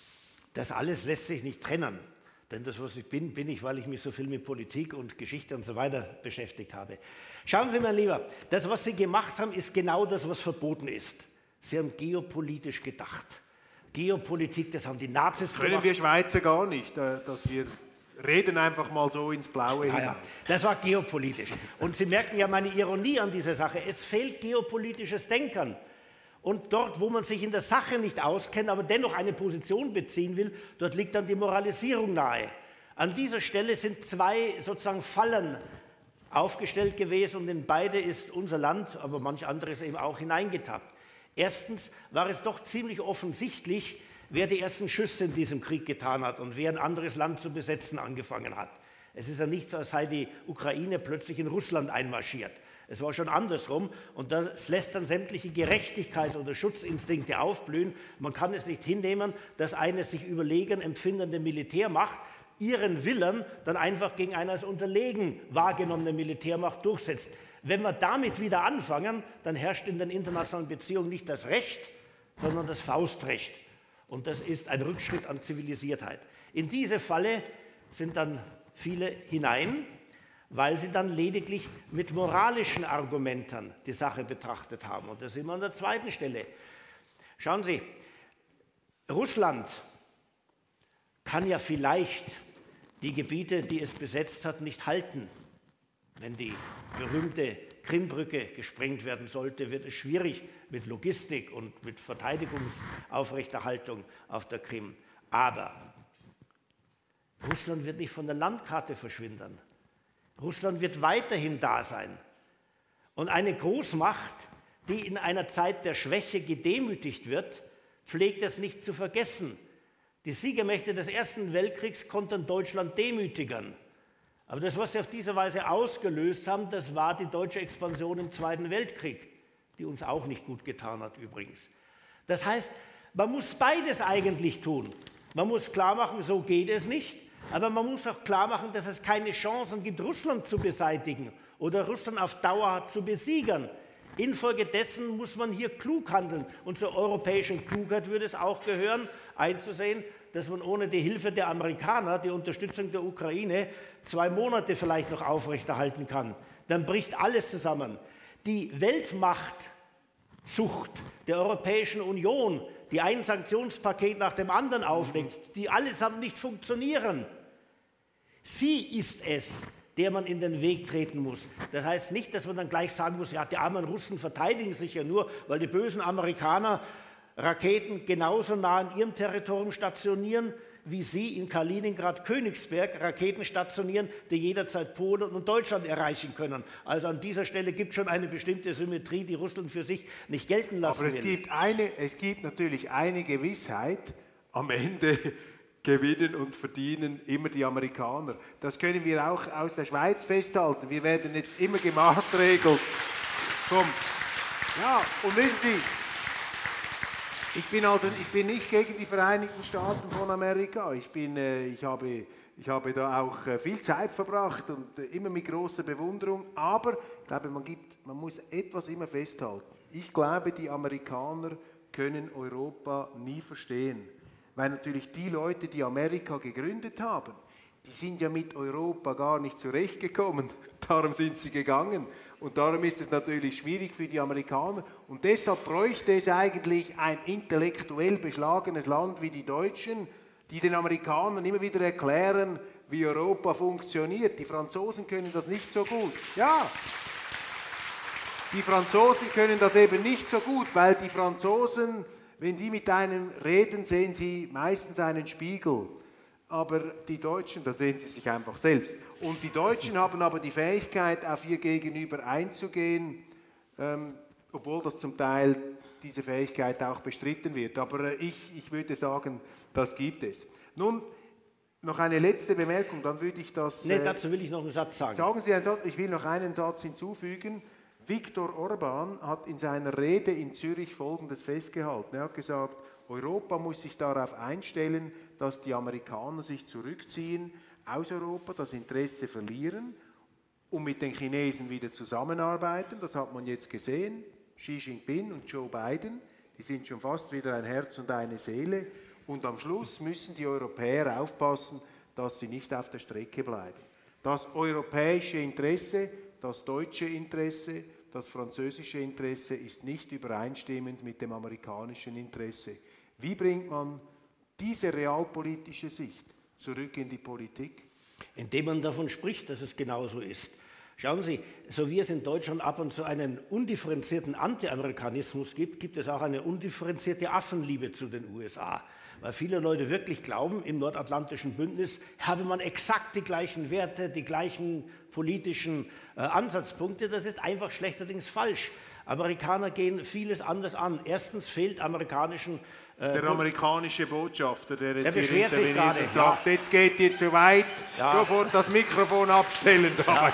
Das alles lässt sich nicht trennen. Denn das, was ich bin, bin ich, weil ich mich so viel mit Politik und Geschichte und so weiter beschäftigt habe. Schauen Sie, mein Lieber, das, was Sie gemacht haben, ist genau das, was verboten ist. Sie haben geopolitisch gedacht. Geopolitik, das haben die Nazis gemacht. Können wir Schweizer gar nicht, dass wir reden einfach mal so ins Blaue hinaus. Ja, das war geopolitisch. Und Sie merken ja meine Ironie an dieser Sache. Es fehlt geopolitisches Denken. Und dort, wo man sich in der Sache nicht auskennt, aber dennoch eine Position beziehen will, dort liegt dann die Moralisierung nahe. An dieser Stelle sind 2 sozusagen Fallen aufgestellt gewesen und in beide ist unser Land, aber manch anderes eben auch hineingetappt. Erstens war es doch ziemlich offensichtlich, wer die ersten Schüsse in diesem Krieg getan hat und wer ein anderes Land zu besetzen angefangen hat. Es ist ja nicht so, als sei die Ukraine plötzlich in Russland einmarschiert. Es war schon andersrum und das lässt dann sämtliche Gerechtigkeit oder Schutzinstinkte aufblühen. Man kann es nicht hinnehmen, dass eine sich überlegen empfindende Militärmacht ihren Willen dann einfach gegen eine als unterlegen wahrgenommene Militärmacht durchsetzt. Wenn wir damit wieder anfangen, dann herrscht in den internationalen Beziehungen nicht das Recht, sondern das Faustrecht. Und das ist ein Rückschritt an Zivilisiertheit. In diese Falle sind dann viele hinein, weil sie dann lediglich mit moralischen Argumenten die Sache betrachtet haben. Und da sind wir an der zweiten Stelle. Schauen Sie, Russland kann ja vielleicht die Gebiete, die es besetzt hat, nicht halten. Wenn die berühmte Krimbrücke gesprengt werden sollte, wird es schwierig mit Logistik und mit Verteidigungsaufrechterhaltung auf der Krim. Aber Russland wird nicht von der Landkarte verschwinden. Russland wird weiterhin da sein. Und eine Großmacht, die in einer Zeit der Schwäche gedemütigt wird, pflegt es nicht zu vergessen. Die Siegermächte des Ersten Weltkriegs konnten Deutschland demütigen. Aber das, was sie auf diese Weise ausgelöst haben, das war die deutsche Expansion im Zweiten Weltkrieg, die uns auch nicht gut getan hat übrigens. Das heißt, man muss beides eigentlich tun. Man muss klar machen, so geht es nicht, aber man muss auch klar machen, dass es keine Chancen gibt, Russland zu beseitigen oder Russland auf Dauer zu besiegen. Infolgedessen muss man hier klug handeln. Und zur europäischen Klugheit würde es auch gehören, einzusehen, dass man ohne die Hilfe der Amerikaner, die Unterstützung der Ukraine, 2 Monate vielleicht noch aufrechterhalten kann. Dann bricht alles zusammen. Die Weltmachtsucht der Europäischen Union, die ein Sanktionspaket nach dem anderen auflegt, die allesamt nicht funktionieren, sie ist es, der man in den Weg treten muss. Das heißt nicht, dass man dann gleich sagen muss, ja, die armen Russen verteidigen sich ja nur, weil die bösen Amerikaner Raketen genauso nah an ihrem Territorium stationieren, wie sie in Kaliningrad-Königsberg Raketen stationieren, die jederzeit Polen und Deutschland erreichen können. Also an dieser Stelle gibt es schon eine bestimmte Symmetrie, die Russland für sich nicht gelten lassen will. Aber es gibt natürlich eine Gewissheit, am Ende gewinnen und verdienen immer die Amerikaner. Das können wir auch aus der Schweiz festhalten. Wir werden jetzt immer gemaßregelt. Komm. Ja, und wissen Sie, ich bin nicht gegen die Vereinigten Staaten von Amerika. Ich habe da auch viel Zeit verbracht und immer mit großer Bewunderung. Aber ich glaube, man muss etwas immer festhalten. Ich glaube, die Amerikaner können Europa nie verstehen. Weil natürlich die Leute, die Amerika gegründet haben, die sind ja mit Europa gar nicht zurechtgekommen. Darum sind sie gegangen. Und darum ist es natürlich schwierig für die Amerikaner. Und deshalb bräuchte es eigentlich ein intellektuell beschlagenes Land wie die Deutschen, die den Amerikanern immer wieder erklären, wie Europa funktioniert. Die Franzosen können das nicht so gut. Ja, die Franzosen können das eben nicht so gut, weil die Franzosen, wenn die mit einem reden, sehen sie meistens einen Spiegel. Aber die Deutschen, da sehen sie sich einfach selbst. Und die Deutschen haben aber die Fähigkeit, auf ihr Gegenüber einzugehen, obwohl das zum Teil diese Fähigkeit auch bestritten wird. Aber ich würde sagen, das gibt es. Nun, noch eine letzte Bemerkung, dann würde ich das... Nee, dazu will ich noch einen Satz sagen. Sagen Sie einen Satz, ich will noch einen Satz hinzufügen. Viktor Orban hat in seiner Rede in Zürich Folgendes festgehalten. Er hat gesagt, Europa muss sich darauf einstellen, dass die Amerikaner sich zurückziehen aus Europa, das Interesse verlieren und mit den Chinesen wieder zusammenarbeiten. Das hat man jetzt gesehen. Xi Jinping und Joe Biden, die sind schon fast wieder ein Herz und eine Seele. Und am Schluss müssen die Europäer aufpassen, dass sie nicht auf der Strecke bleiben. Das europäische Interesse, das deutsche Interesse, das französische Interesse ist nicht übereinstimmend mit dem amerikanischen Interesse. Wie bringt man diese realpolitische Sicht zurück in die Politik? Indem man davon spricht, dass es genauso ist. Schauen Sie, so wie es in Deutschland ab und zu einen undifferenzierten Anti-Amerikanismus gibt, gibt es auch eine undifferenzierte Affenliebe zu den USA. Weil viele Leute wirklich glauben, im nordatlantischen Bündnis habe man exakt die gleichen Werte, die gleichen politischen Ansatzpunkte. Das ist einfach schlechterdings falsch. Amerikaner gehen vieles anders an. Erstens fehlt amerikanischen... der amerikanische Botschafter, der jetzt beschwert sich gerade und sagt, jetzt geht ihr zu weit, sofort das Mikrofon abstellen.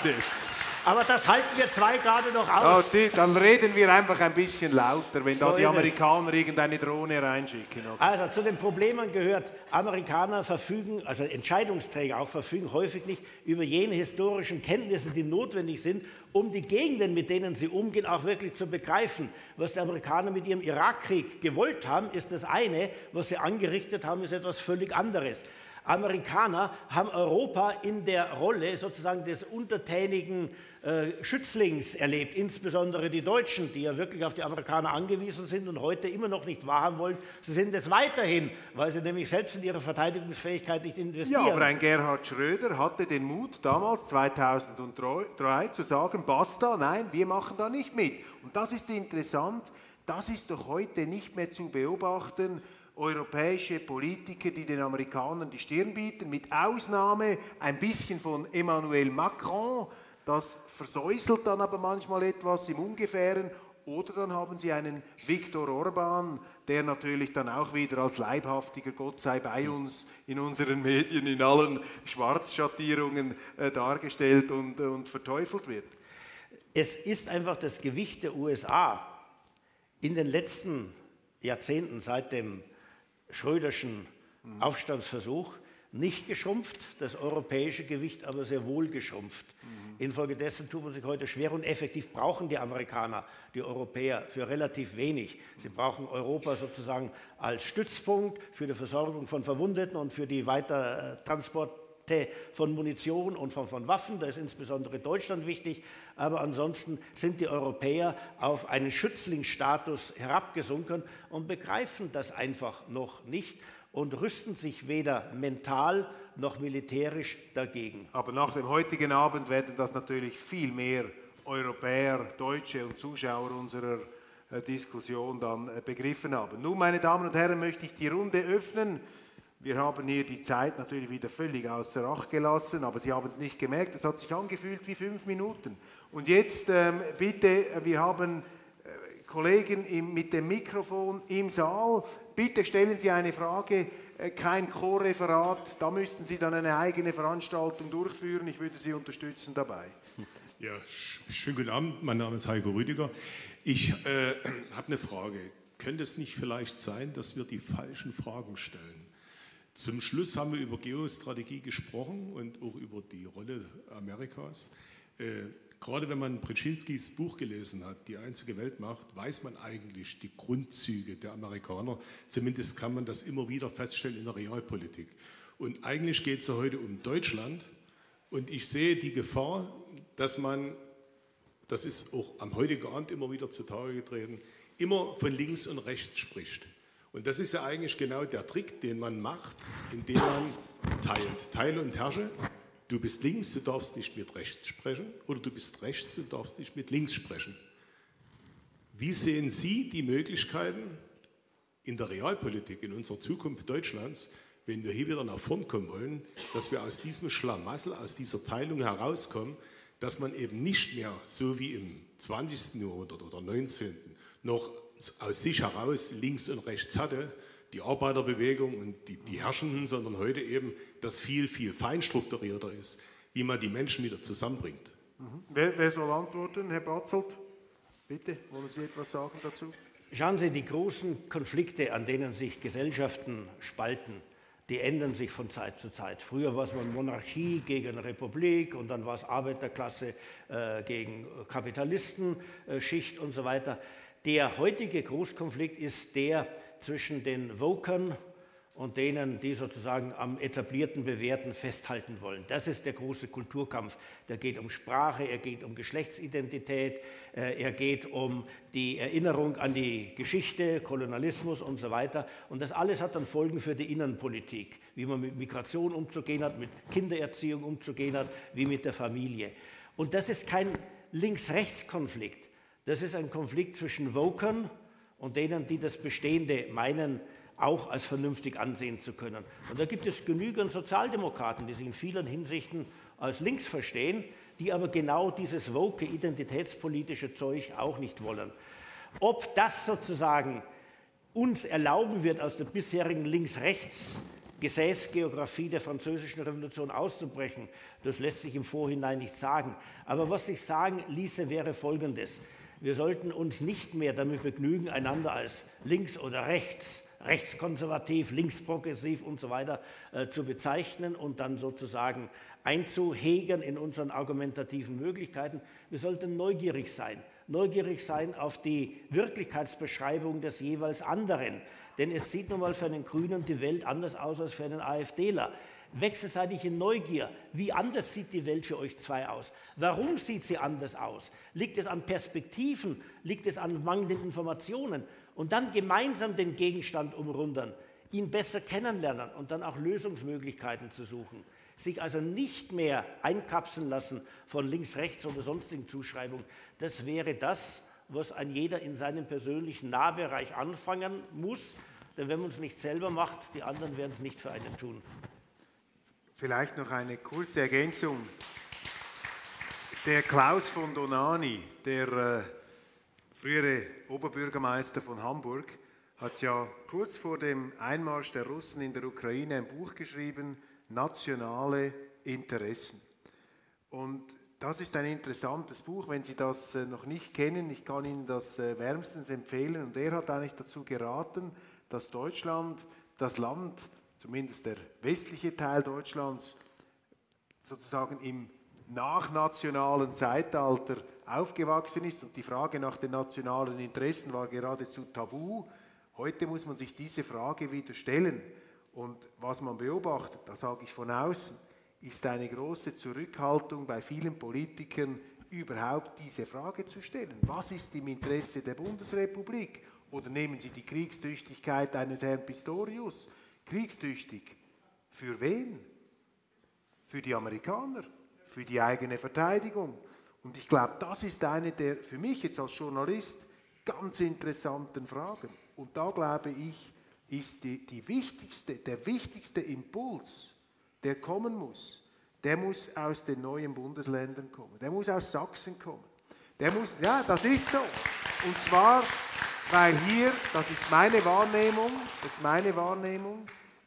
Aber das halten wir zwei gerade noch aus. Ja, dann reden wir einfach ein bisschen lauter, wenn so da die Amerikaner irgendeine Drohne reinschicken. Okay. Also zu den Problemen gehört, Amerikaner verfügen, also Entscheidungsträger auch, verfügen häufig nicht über jene historischen Kenntnisse, die notwendig sind, um die Gegenden, mit denen sie umgehen, auch wirklich zu begreifen. Was die Amerikaner mit ihrem Irakkrieg gewollt haben, ist das eine, was sie angerichtet haben, ist etwas völlig anderes. Amerikaner haben Europa in der Rolle sozusagen des untertänigen Schützlings erlebt, insbesondere die Deutschen, die ja wirklich auf die Amerikaner angewiesen sind und heute immer noch nicht wahrhaben wollen. Sie sind es weiterhin, weil sie nämlich selbst in ihre Verteidigungsfähigkeit nicht investieren. Ja, aber ein Gerhard Schröder hatte den Mut, damals 2003 zu sagen, basta, nein, wir machen da nicht mit. Und das ist interessant, das ist doch heute nicht mehr zu beobachten. Europäische Politiker, die den Amerikanern die Stirn bieten, mit Ausnahme ein bisschen von Emmanuel Macron, das versäuselt dann aber manchmal etwas im Ungefähren, oder dann haben sie einen Viktor Orban, der natürlich dann auch wieder als leibhaftiger Gott sei bei uns in unseren Medien in allen Schwarzschattierungen dargestellt und verteufelt wird. Es ist einfach das Gewicht der USA in den letzten Jahrzehnten seit dem Schröderschen Aufstandsversuch nicht geschrumpft, das europäische Gewicht aber sehr wohl geschrumpft. Infolgedessen tut man sich heute schwer und effektiv brauchen die Amerikaner, die Europäer für relativ wenig. Sie brauchen Europa sozusagen als Stützpunkt für die Versorgung von Verwundeten und für die Weitertransporte von Munition und von Waffen. Da ist insbesondere Deutschland wichtig. Aber ansonsten sind die Europäer auf einen Schützlingsstatus herabgesunken und begreifen das einfach noch nicht und rüsten sich weder mental noch militärisch dagegen. Aber nach dem heutigen Abend werden das natürlich viel mehr Europäer, Deutsche und Zuschauer unserer Diskussion dann begriffen haben. Nun, meine Damen und Herren, möchte ich die Runde öffnen. Wir haben hier die Zeit natürlich wieder völlig außer Acht gelassen, aber Sie haben es nicht gemerkt, es hat sich angefühlt wie 5 Minuten. Und jetzt bitte, wir haben Kollegen mit dem Mikrofon im Saal, bitte stellen Sie eine Frage kein Co-Referat. Da müssten Sie dann eine eigene Veranstaltung durchführen. Ich würde Sie unterstützen dabei. Ja, schönen guten Abend. Mein Name ist Heiko Rüdiger. Ich habe eine Frage. Könnte es nicht vielleicht sein, dass wir die falschen Fragen stellen? Zum Schluss haben wir über Geostrategie gesprochen und auch über die Rolle Amerikas. Gerade wenn man Brzezinskis Buch gelesen hat, Die einzige Weltmacht, weiß man eigentlich die Grundzüge der Amerikaner. Zumindest kann man das immer wieder feststellen in der Realpolitik. Und eigentlich geht es ja heute um Deutschland. Und ich sehe die Gefahr, dass man, das ist auch am heutigen Abend immer wieder zutage getreten, immer von links und rechts spricht. Und das ist ja eigentlich genau der Trick, den man macht, indem man teilt. Teile und herrsche. Du bist links, du darfst nicht mit rechts sprechen, oder du bist rechts, du darfst nicht mit links sprechen. Wie sehen Sie die Möglichkeiten in der Realpolitik, in unserer Zukunft Deutschlands, wenn wir hier wieder nach vorn kommen wollen, dass wir aus diesem Schlamassel, aus dieser Teilung herauskommen, dass man eben nicht mehr, so wie im 20. Jahrhundert oder 19. noch aus sich heraus links und rechts hatte, die Arbeiterbewegung und die Herrschenden, sondern heute eben das viel, viel feinstrukturierter ist, wie man die Menschen wieder zusammenbringt. Wer soll antworten? Herr Batzelt, bitte, wollen Sie etwas sagen dazu? Schauen Sie, die großen Konflikte, an denen sich Gesellschaften spalten, die ändern sich von Zeit zu Zeit. Früher war es mal Monarchie gegen Republik und dann war es Arbeiterklasse gegen Kapitalistenschicht und so weiter. Der heutige Großkonflikt ist der zwischen den Vokern und denen, die sozusagen am etablierten, bewährten festhalten wollen. Das ist der große Kulturkampf. Der geht um Sprache, er geht um Geschlechtsidentität, er geht um die Erinnerung an die Geschichte, Kolonialismus und so weiter. Und das alles hat dann Folgen für die Innenpolitik, wie man mit Migration umzugehen hat, mit Kindererziehung umzugehen hat, wie mit der Familie. Und das ist kein Links-Rechts-Konflikt. Das ist ein Konflikt zwischen Vokern und denen, die das Bestehende meinen, auch als vernünftig ansehen zu können. Und da gibt es genügend Sozialdemokraten, die sich in vielen Hinsichten als links verstehen, die aber genau dieses woke, identitätspolitische Zeug auch nicht wollen. Ob das sozusagen uns erlauben wird, aus der bisherigen Links-Rechts-Gesäßgeografie der Französischen Revolution auszubrechen, das lässt sich im Vorhinein nicht sagen. Aber was ich sagen ließe, wäre Folgendes. Wir sollten uns nicht mehr damit begnügen, einander als links oder rechts, rechtskonservativ, linksprogressiv und so weiter zu bezeichnen und dann sozusagen einzuhegen in unseren argumentativen Möglichkeiten. Wir sollten neugierig sein auf die Wirklichkeitsbeschreibung des jeweils anderen. Denn es sieht nun mal für einen Grünen die Welt anders aus als für einen AfDler. Wechselseitige Neugier. Wie anders sieht die Welt für euch zwei aus? Warum sieht sie anders aus? Liegt es an Perspektiven? Liegt es an mangelnden Informationen? Und dann gemeinsam den Gegenstand umrundern, ihn besser kennenlernen und dann auch Lösungsmöglichkeiten zu suchen. Sich also nicht mehr einkapseln lassen von links, rechts oder sonstigen Zuschreibungen. Das wäre das, was ein jeder in seinem persönlichen Nahbereich anfangen muss. Denn wenn man es nicht selber macht, die anderen werden es nicht für einen tun. Vielleicht noch eine kurze Ergänzung. Der Klaus von Donani, der frühere Oberbürgermeister von Hamburg, hat ja kurz vor dem Einmarsch der Russen in der Ukraine ein Buch geschrieben, Nationale Interessen. Und das ist ein interessantes Buch, wenn Sie das noch nicht kennen, ich kann Ihnen das wärmstens empfehlen. Und er hat eigentlich dazu geraten, dass Deutschland, das Land, zumindest der westliche Teil Deutschlands, sozusagen im nachnationalen Zeitalter aufgewachsen ist und die Frage nach den nationalen Interessen war geradezu tabu. Heute muss man sich diese Frage wieder stellen. Und was man beobachtet, das sage ich von außen, ist eine große Zurückhaltung bei vielen Politikern, überhaupt diese Frage zu stellen. Was ist im Interesse der Bundesrepublik? Oder nehmen Sie die Kriegstüchtigkeit eines Herrn Pistorius. Kriegstüchtig. Für wen? Für die Amerikaner, für die eigene Verteidigung. Und ich glaube, das ist eine der für mich jetzt als Journalist ganz interessanten Fragen. Und da glaube ich, ist der wichtigste Impuls, der kommen muss, der muss aus den neuen Bundesländern kommen. Der muss aus Sachsen kommen. Der muss, ja, das ist so. Und zwar, weil hier, das ist meine Wahrnehmung,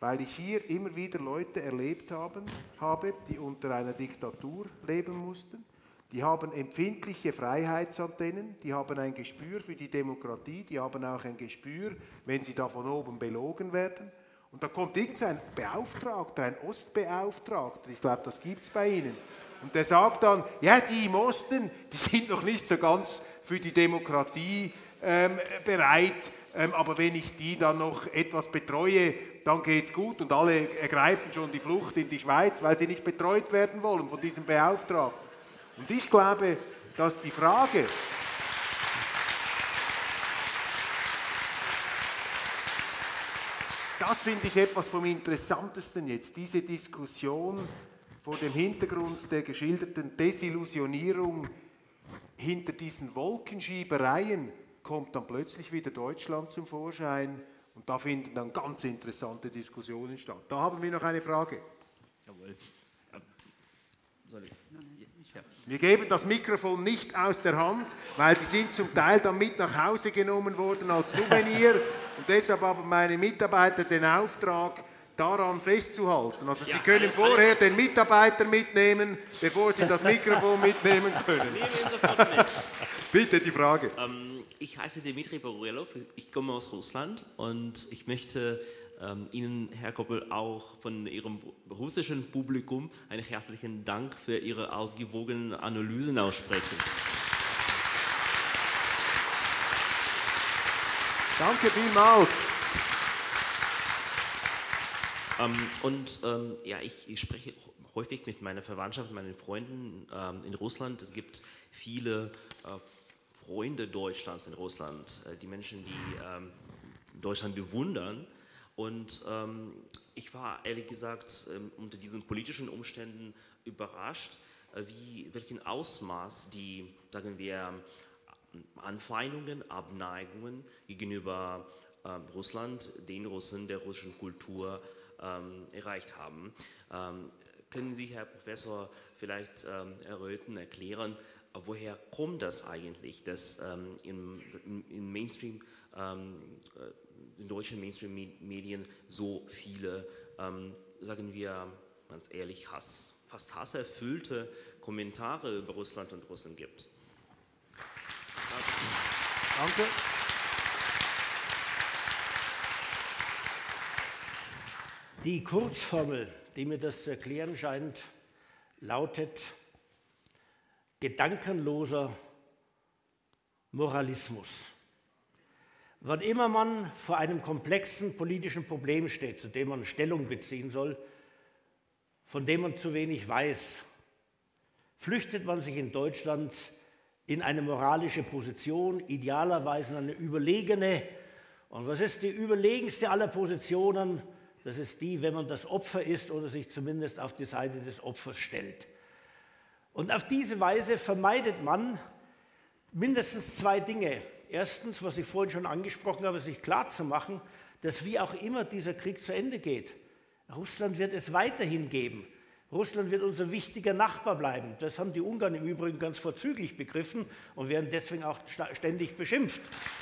weil ich hier immer wieder Leute erlebt habe, die unter einer Diktatur leben mussten. Die haben empfindliche Freiheitsantennen, die haben ein Gespür für die Demokratie, die haben auch ein Gespür, wenn sie da von oben belogen werden. Und da kommt irgendein Beauftragter, ein Ostbeauftragter, ich glaube, das gibt es bei Ihnen, und der sagt dann, ja, die im Osten, die sind noch nicht so ganz für die Demokratie bereit, aber wenn ich die dann noch etwas betreue, dann geht es gut und alle ergreifen schon die Flucht in die Schweiz, weil sie nicht betreut werden wollen von diesem Beauftragten. Und ich glaube, dass die Frage, das finde ich etwas vom Interessantesten jetzt, diese Diskussion vor dem Hintergrund der geschilderten Desillusionierung hinter diesen Wolkenschiebereien kommt dann plötzlich wieder Deutschland zum Vorschein und da finden dann ganz interessante Diskussionen statt. Da haben wir noch eine Frage. Jawohl. Soll ich? Ja. Wir geben das Mikrofon nicht aus der Hand, weil die sind zum Teil dann mit nach Hause genommen worden als Souvenir und deshalb haben meine Mitarbeiter den Auftrag, daran festzuhalten. Also Sie können vorher den Mitarbeiter mitnehmen, bevor Sie das Mikrofon mitnehmen können. Nehmen wir ihn sofort mit. Bitte die Frage. Ich heiße Dmitri Borelov, ich komme aus Russland und ich möchte Ihnen, Herr Koppel, auch von Ihrem russischen Publikum einen herzlichen Dank für Ihre ausgewogenen Analysen aussprechen. Danke vielmals. Ja, ich spreche häufig mit meiner Verwandtschaft, meinen Freunden in Russland. Es gibt viele Freunde Deutschlands in Russland, die Menschen, die Deutschland bewundern. Und ich war ehrlich gesagt unter diesen politischen Umständen überrascht, welchen Ausmaß die, sagen wir, Anfeindungen, Abneigungen gegenüber Russland, den Russen, der russischen Kultur erreicht haben. Können Sie, Herr Professor, vielleicht erklären, woher kommt das eigentlich, dass im Mainstream, in deutschen Mainstream-Medien so viele, sagen wir ganz ehrlich, fast hasserfüllte Kommentare über Russland und Russen gibt? Danke. Die Kurzformel, die mir das zu erklären scheint, lautet gedankenloser Moralismus. Wann immer man vor einem komplexen politischen Problem steht, zu dem man Stellung beziehen soll, von dem man zu wenig weiß, flüchtet man sich in Deutschland in eine moralische Position, idealerweise in eine überlegene. Und was ist die überlegenste aller Positionen? Das ist die, wenn man das Opfer ist oder sich zumindest auf die Seite des Opfers stellt. Und auf diese Weise vermeidet man mindestens zwei Dinge. Erstens, was ich vorhin schon angesprochen habe, sich klarzumachen, dass wie auch immer dieser Krieg zu Ende geht, Russland wird es weiterhin geben. Russland wird unser wichtiger Nachbar bleiben. Das haben die Ungarn im Übrigen ganz vorzüglich begriffen und werden deswegen auch ständig beschimpft.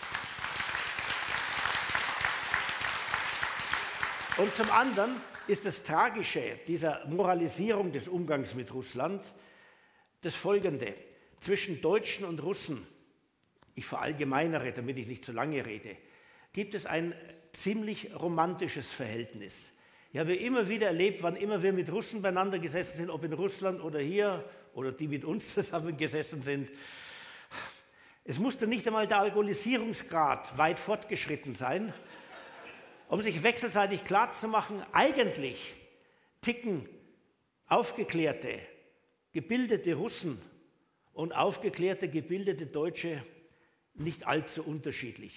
Und zum anderen ist das Tragische dieser Moralisierung des Umgangs mit Russland das Folgende. Zwischen Deutschen und Russen, ich verallgemeinere, damit ich nicht zu lange rede, gibt es ein ziemlich romantisches Verhältnis. Ich habe immer wieder erlebt, wann immer wir mit Russen beieinander gesessen sind, ob in Russland oder hier, oder die mit uns zusammen gesessen sind, es musste nicht einmal der Alkoholisierungsgrad weit fortgeschritten sein, um sich wechselseitig klarzumachen, eigentlich ticken aufgeklärte, gebildete Russen und aufgeklärte, gebildete Deutsche nicht allzu unterschiedlich.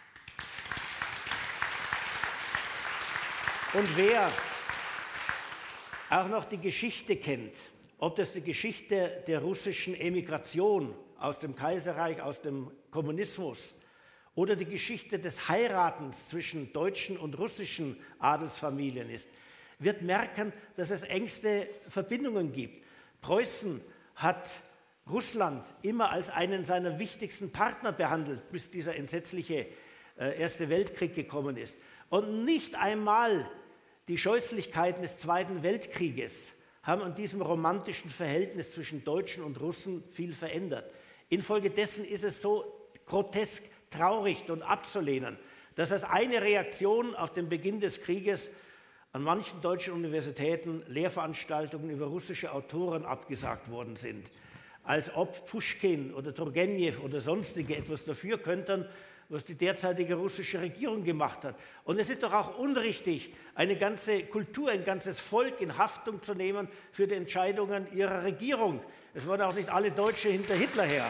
Und wer auch noch die Geschichte kennt, ob das die Geschichte der russischen Emigration aus dem Kaiserreich, aus dem Kommunismus oder die Geschichte des Heiratens zwischen deutschen und russischen Adelsfamilien ist, wird merken, dass es engste Verbindungen gibt. Preußen hat Russland immer als einen seiner wichtigsten Partner behandelt, bis dieser entsetzliche Erste Weltkrieg gekommen ist. Und nicht einmal Die Scheußlichkeiten des Zweiten Weltkrieges haben an diesem romantischen Verhältnis zwischen Deutschen und Russen viel verändert. Infolgedessen ist es so grotesk traurig und abzulehnen, dass als eine Reaktion auf den Beginn des Krieges an manchen deutschen Universitäten Lehrveranstaltungen über russische Autoren abgesagt worden sind. Als ob Puschkin oder Turgenew oder sonstige etwas dafür könnten, was die derzeitige russische Regierung gemacht hat. Und es ist doch auch unrichtig, eine ganze Kultur, ein ganzes Volk in Haftung zu nehmen für die Entscheidungen ihrer Regierung. Es waren auch nicht alle Deutsche hinter Hitler her.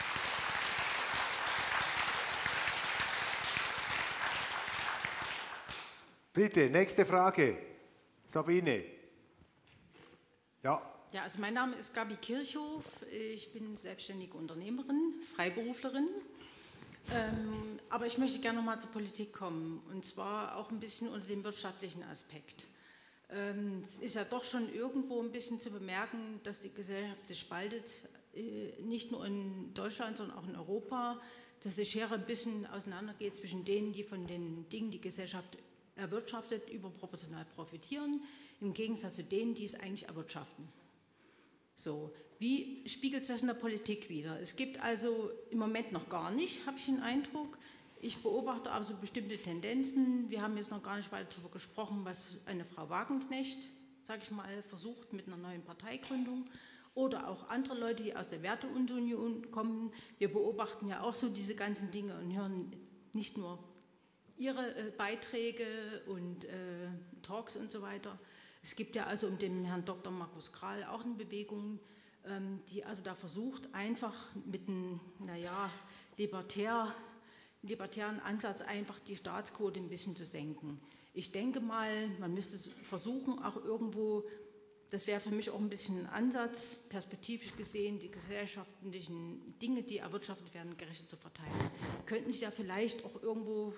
Bitte, nächste Frage. Sabine. Ja. Ja, also mein Name ist Gabi Kirchhoff. Ich bin selbstständige Unternehmerin, Freiberuflerin. Aber ich möchte gerne noch mal zur Politik kommen, und zwar auch ein bisschen unter dem wirtschaftlichen Aspekt. Es ist ja doch schon irgendwo ein bisschen zu bemerken, dass die Gesellschaft sich spaltet, nicht nur in Deutschland, sondern auch in Europa, dass die Schere ein bisschen auseinandergeht zwischen denen, die von den Dingen, die Gesellschaft erwirtschaftet, überproportional profitieren, im Gegensatz zu denen, die es eigentlich erwirtschaften. So, wie spiegelt sich das in der Politik wider? Es gibt also im Moment noch gar nicht, habe ich den Eindruck. Ich beobachte aber so bestimmte Tendenzen. Wir haben jetzt noch gar nicht weiter darüber gesprochen, was eine Frau Wagenknecht, sage ich mal, versucht mit einer neuen Parteigründung oder auch andere Leute, die aus der Werteunion kommen. Wir beobachten ja auch so diese ganzen Dinge und hören nicht nur ihre Beiträge und Talks und so weiter. Es gibt ja also um den Herrn Dr. Markus Kral auch eine Bewegung, die also da versucht, einfach mit einem, libertären Ansatz einfach die Staatsquote ein bisschen zu senken. Ich denke mal, man müsste versuchen, auch irgendwo, das wäre für mich auch ein bisschen ein Ansatz, perspektivisch gesehen, die gesellschaftlichen Dinge, die erwirtschaftet werden, gerecht zu verteilen. Könnten Sie da vielleicht auch irgendwo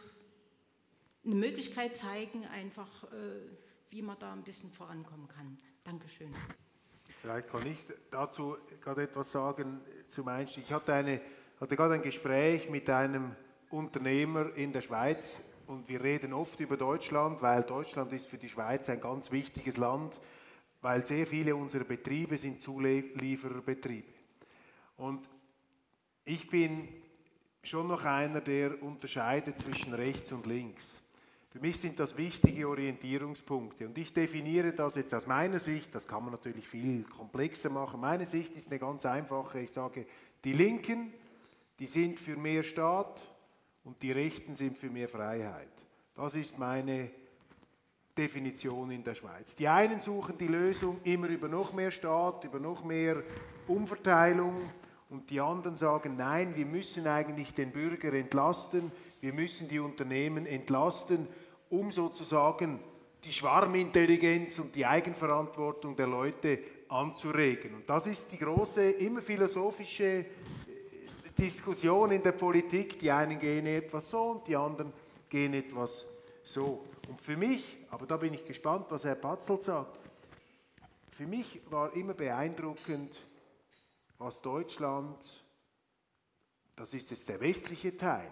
eine Möglichkeit zeigen, einfach wie man da ein bisschen vorankommen kann? Dankeschön. Vielleicht kann ich dazu gerade etwas sagen zum Einstieg. Ich hatte gerade ein Gespräch mit einem Unternehmer in der Schweiz und wir reden oft über Deutschland, weil Deutschland ist für die Schweiz ein ganz wichtiges Land, weil sehr viele unserer Betriebe sind Zuliefererbetriebe. Und ich bin schon noch einer, der unterscheidet zwischen rechts und links. Für mich sind das wichtige Orientierungspunkte und ich definiere das jetzt aus meiner Sicht, das kann man natürlich viel komplexer machen. Meine Sicht ist eine ganz einfache, ich sage, die Linken, die sind für mehr Staat und die Rechten sind für mehr Freiheit. Das ist meine Definition in der Schweiz. Die einen suchen die Lösung immer über noch mehr Staat, über noch mehr Umverteilung und die anderen sagen, nein, wir müssen eigentlich den Bürger entlasten, wir müssen die Unternehmen entlasten, um sozusagen die Schwarmintelligenz und die Eigenverantwortung der Leute anzuregen. Und das ist die große, immer philosophische Diskussion in der Politik. Die einen gehen etwas so und die anderen gehen etwas so. Und für mich, aber da bin ich gespannt, was Herr Patzelt sagt, für mich war immer beeindruckend, was Deutschland, das ist jetzt der westliche Teil,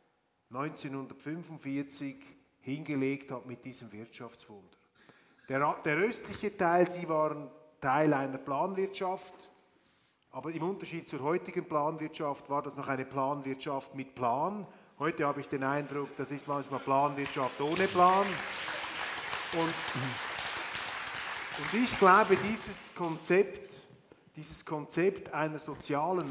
1945 hingelegt hat mit diesem Wirtschaftswunder. Der östliche Teil, sie waren Teil einer Planwirtschaft, aber im Unterschied zur heutigen Planwirtschaft war das noch eine Planwirtschaft mit Plan. Heute habe ich den Eindruck, das ist manchmal Planwirtschaft ohne Plan. Und ich glaube, dieses Konzept einer sozialen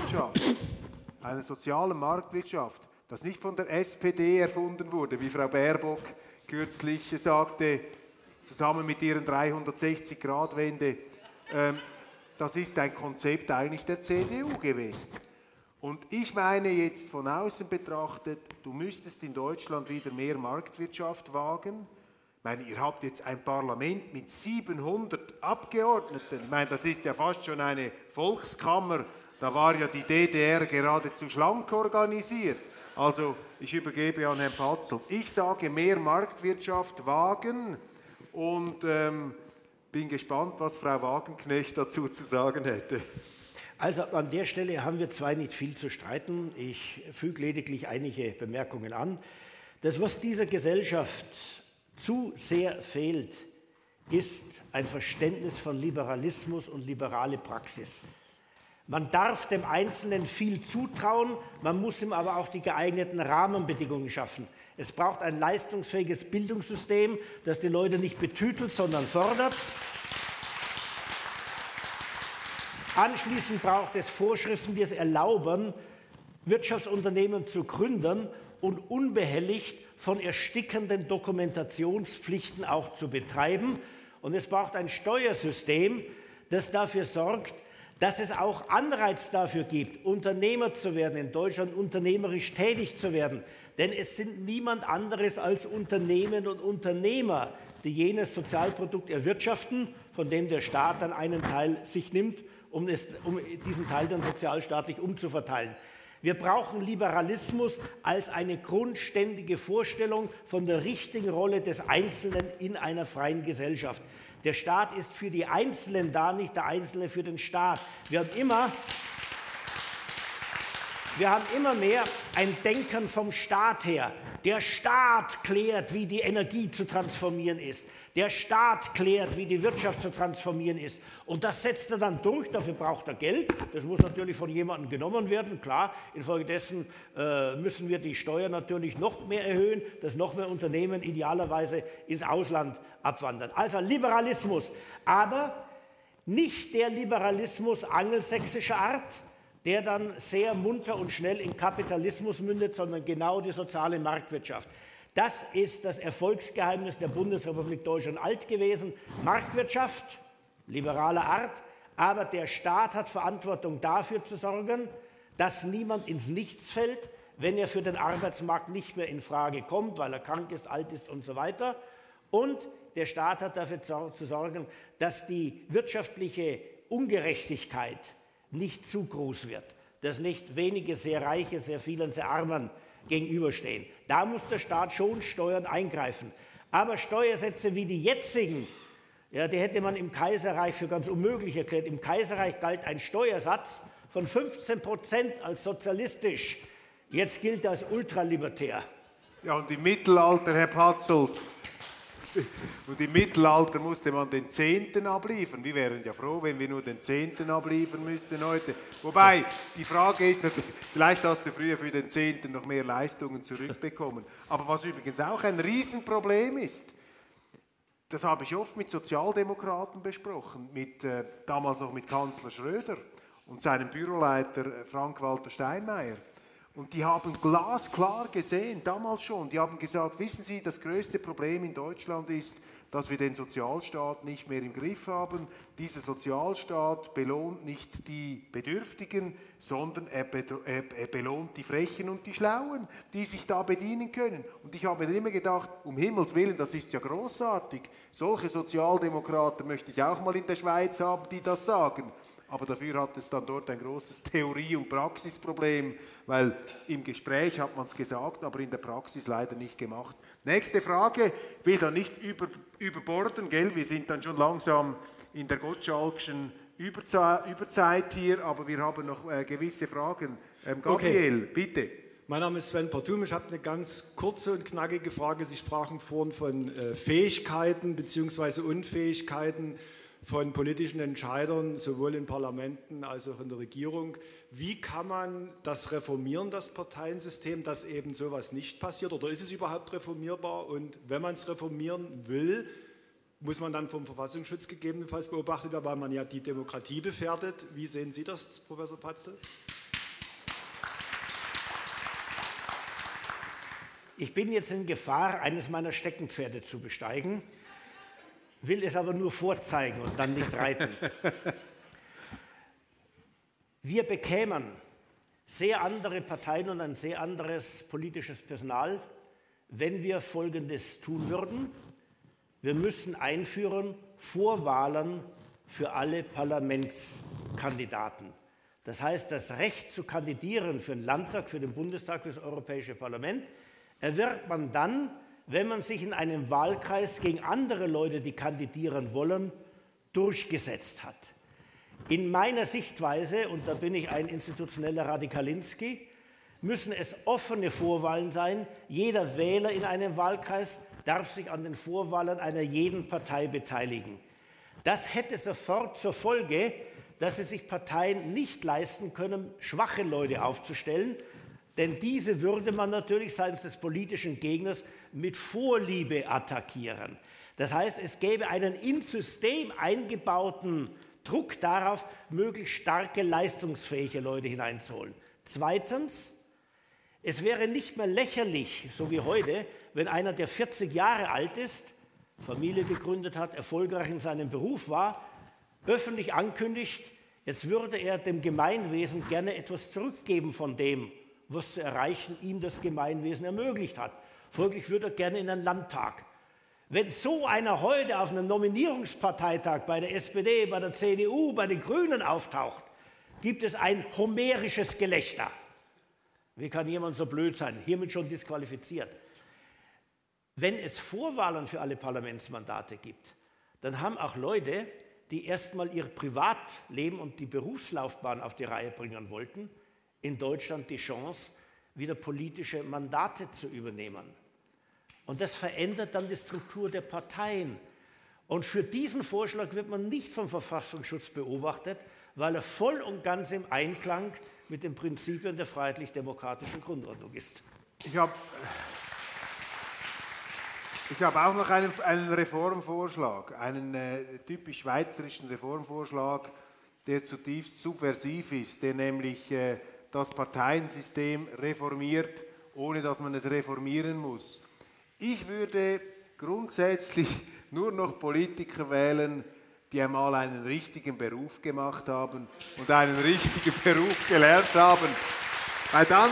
Marktwirtschaft, das nicht von der SPD erfunden wurde, wie Frau Baerbock kürzlich sagte, zusammen mit ihren 360-Grad-Wende, das ist ein Konzept eigentlich der CDU gewesen. Und ich meine jetzt von außen betrachtet, du müsstest in Deutschland wieder mehr Marktwirtschaft wagen. Ich meine, ihr habt jetzt ein Parlament mit 700 Abgeordneten. Ich meine, das ist ja fast schon eine Volkskammer. Da war ja die DDR geradezu schlank organisiert. Also, ich übergebe an Herrn Patzelt. Ich sage, mehr Marktwirtschaft wagen und bin gespannt, was Frau Wagenknecht dazu zu sagen hätte. Also an der Stelle haben wir zwei nicht viel zu streiten. Ich füge lediglich einige Bemerkungen an. Das, was dieser Gesellschaft zu sehr fehlt, ist ein Verständnis von Liberalismus und liberale Praxis. Man darf dem Einzelnen viel zutrauen, man muss ihm aber auch die geeigneten Rahmenbedingungen schaffen. Es braucht ein leistungsfähiges Bildungssystem, das die Leute nicht betütelt, sondern fördert. Anschließend braucht es Vorschriften, die es erlauben, Wirtschaftsunternehmen zu gründen und unbehelligt von erstickenden Dokumentationspflichten auch zu betreiben. Und es braucht ein Steuersystem, das dafür sorgt, dass es auch Anreiz dafür gibt, Unternehmer zu werden, in Deutschland unternehmerisch tätig zu werden. Denn es sind niemand anderes als Unternehmen und Unternehmer, die jenes Sozialprodukt erwirtschaften, von dem der Staat dann einen Teil sich nimmt, um diesen Teil dann sozialstaatlich umzuverteilen. Wir brauchen Liberalismus als eine grundständige Vorstellung von der richtigen Rolle des Einzelnen in einer freien Gesellschaft. Der Staat ist für die Einzelnen da, nicht der Einzelne für den Staat. Wir haben immer mehr ein Denken vom Staat her. Der Staat klärt, wie die Energie zu transformieren ist. Der Staat klärt, wie die Wirtschaft zu transformieren ist. Und das setzt er dann durch, dafür braucht er Geld. Das muss natürlich von jemandem genommen werden, klar. Infolgedessen müssen wir die Steuern natürlich noch mehr erhöhen, dass noch mehr Unternehmen idealerweise ins Ausland abwandern. Also Liberalismus, aber nicht der Liberalismus angelsächsischer Art, der dann sehr munter und schnell in Kapitalismus mündet, sondern genau die soziale Marktwirtschaft. Das ist das Erfolgsgeheimnis der Bundesrepublik Deutschland alt gewesen. Marktwirtschaft, liberaler Art, aber der Staat hat Verantwortung dafür zu sorgen, dass niemand ins Nichts fällt, wenn er für den Arbeitsmarkt nicht mehr in Frage kommt, weil er krank ist, alt ist und so weiter. Und der Staat hat dafür zu sorgen, dass die wirtschaftliche Ungerechtigkeit nicht zu groß wird, dass nicht wenige sehr Reiche, sehr vielen sehr Armen gegenüberstehen. Da muss der Staat schon Steuern eingreifen. Aber Steuersätze wie die jetzigen, ja, die hätte man im Kaiserreich für ganz unmöglich erklärt. Im Kaiserreich galt ein Steuersatz von 15% als sozialistisch. Jetzt gilt er als ultralibertär. Ja, und im Mittelalter, Herr Patzold, und im Mittelalter musste man den Zehnten abliefern. Wir wären ja froh, wenn wir nur den Zehnten abliefern müssten heute. Wobei, die Frage ist, vielleicht hast du früher für den Zehnten noch mehr Leistungen zurückbekommen. Aber was übrigens auch ein Riesenproblem ist, das habe ich oft mit Sozialdemokraten besprochen, damals noch mit Kanzler Schröder und seinem Büroleiter Frank-Walter Steinmeier. Und die haben glasklar gesehen, damals schon, die haben gesagt, wissen Sie, das größte Problem in Deutschland ist, dass wir den Sozialstaat nicht mehr im Griff haben. Dieser Sozialstaat belohnt nicht die Bedürftigen, sondern er belohnt die Frechen und die Schlauen, die sich da bedienen können. Und ich habe mir immer gedacht, um Himmels Willen, das ist ja großartig. Solche Sozialdemokraten möchte ich auch mal in der Schweiz haben, die das sagen. Aber dafür hat es dann dort ein großes Theorie- und Praxisproblem, weil im Gespräch hat man es gesagt, aber in der Praxis leider nicht gemacht. Nächste Frage, ich will da nicht überborden, gell? Wir sind dann schon langsam in der Gottschalkschen Überzeit hier, aber wir haben noch gewisse Fragen. Gabriel, okay. Bitte. Mein Name ist Sven Portum, ich habe eine ganz kurze und knackige Frage. Sie sprachen vorhin von Fähigkeiten bzw. Unfähigkeiten von politischen Entscheidern, sowohl in Parlamenten als auch in der Regierung. Wie kann man das reformieren, das Parteiensystem, dass eben sowas nicht passiert? Oder ist es überhaupt reformierbar? Und wenn man es reformieren will, muss man dann vom Verfassungsschutz gegebenenfalls beobachtet werden, weil man ja die Demokratie gefährdet. Wie sehen Sie das, Professor Patzel? Ich bin jetzt in Gefahr, eines meiner Steckenpferde zu besteigen, will es aber nur vorzeigen und dann nicht reiten. Wir bekämen sehr andere Parteien und ein sehr anderes politisches Personal, wenn wir Folgendes tun würden. Wir müssen einführen Vorwahlen für alle Parlamentskandidaten. Das heißt, das Recht zu kandidieren für den Landtag, für den Bundestag, für das Europäische Parlament erwirbt man dann, wenn man sich in einem Wahlkreis gegen andere Leute, die kandidieren wollen, durchgesetzt hat. In meiner Sichtweise, und da bin ich ein institutioneller Radikalinski, müssen es offene Vorwahlen sein. Jeder Wähler in einem Wahlkreis darf sich an den Vorwahlen einer jeden Partei beteiligen. Das hätte sofort zur Folge, dass es sich Parteien nicht leisten können, schwache Leute aufzustellen, denn diese würde man natürlich seitens des politischen Gegners mit Vorliebe attackieren. Das heißt, es gäbe einen ins System eingebauten Druck darauf, möglichst starke, leistungsfähige Leute hineinzuholen. Zweitens, es wäre nicht mehr lächerlich, so wie heute, wenn einer, der 40 Jahre alt ist, Familie gegründet hat, erfolgreich in seinem Beruf war, öffentlich ankündigt, jetzt würde er dem Gemeinwesen gerne etwas zurückgeben von dem, was zu erreichen ihm das Gemeinwesen ermöglicht hat. Folglich würde er gerne in den Landtag. Wenn so einer heute auf einem Nominierungsparteitag bei der SPD, bei der CDU, bei den Grünen auftaucht, gibt es ein homerisches Gelächter. Wie kann jemand so blöd sein? Hiermit schon disqualifiziert. Wenn es Vorwahlen für alle Parlamentsmandate gibt, dann haben auch Leute, die erstmal ihr Privatleben und die Berufslaufbahn auf die Reihe bringen wollten, in Deutschland die Chance, wieder politische Mandate zu übernehmen. Und das verändert dann die Struktur der Parteien. Und für diesen Vorschlag wird man nicht vom Verfassungsschutz beobachtet, weil er voll und ganz im Einklang mit den Prinzipien der freiheitlich-demokratischen Grundordnung ist. Ich habe auch noch einen Reformvorschlag, einen typisch schweizerischen Reformvorschlag, der zutiefst subversiv ist, der nämlich das Parteiensystem reformiert, ohne dass man es reformieren muss. Ich würde grundsätzlich nur noch Politiker wählen, die einmal einen richtigen Beruf gemacht haben und einen richtigen Beruf gelernt haben. Weil dann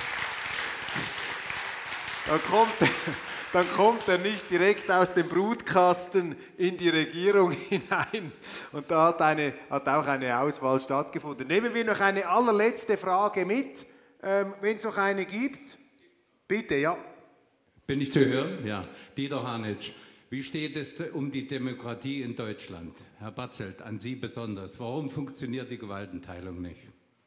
kommt er nicht direkt aus dem Brutkasten in die Regierung hinein. Und da hat auch eine Auswahl stattgefunden. Nehmen wir noch eine allerletzte Frage mit, wenn es noch eine gibt. Bitte, ja. Bin ich zu hören? Ja. Dieter Hanitsch. Wie steht es um die Demokratie in Deutschland? Herr Batzelt, an Sie besonders. Warum funktioniert die Gewaltenteilung nicht?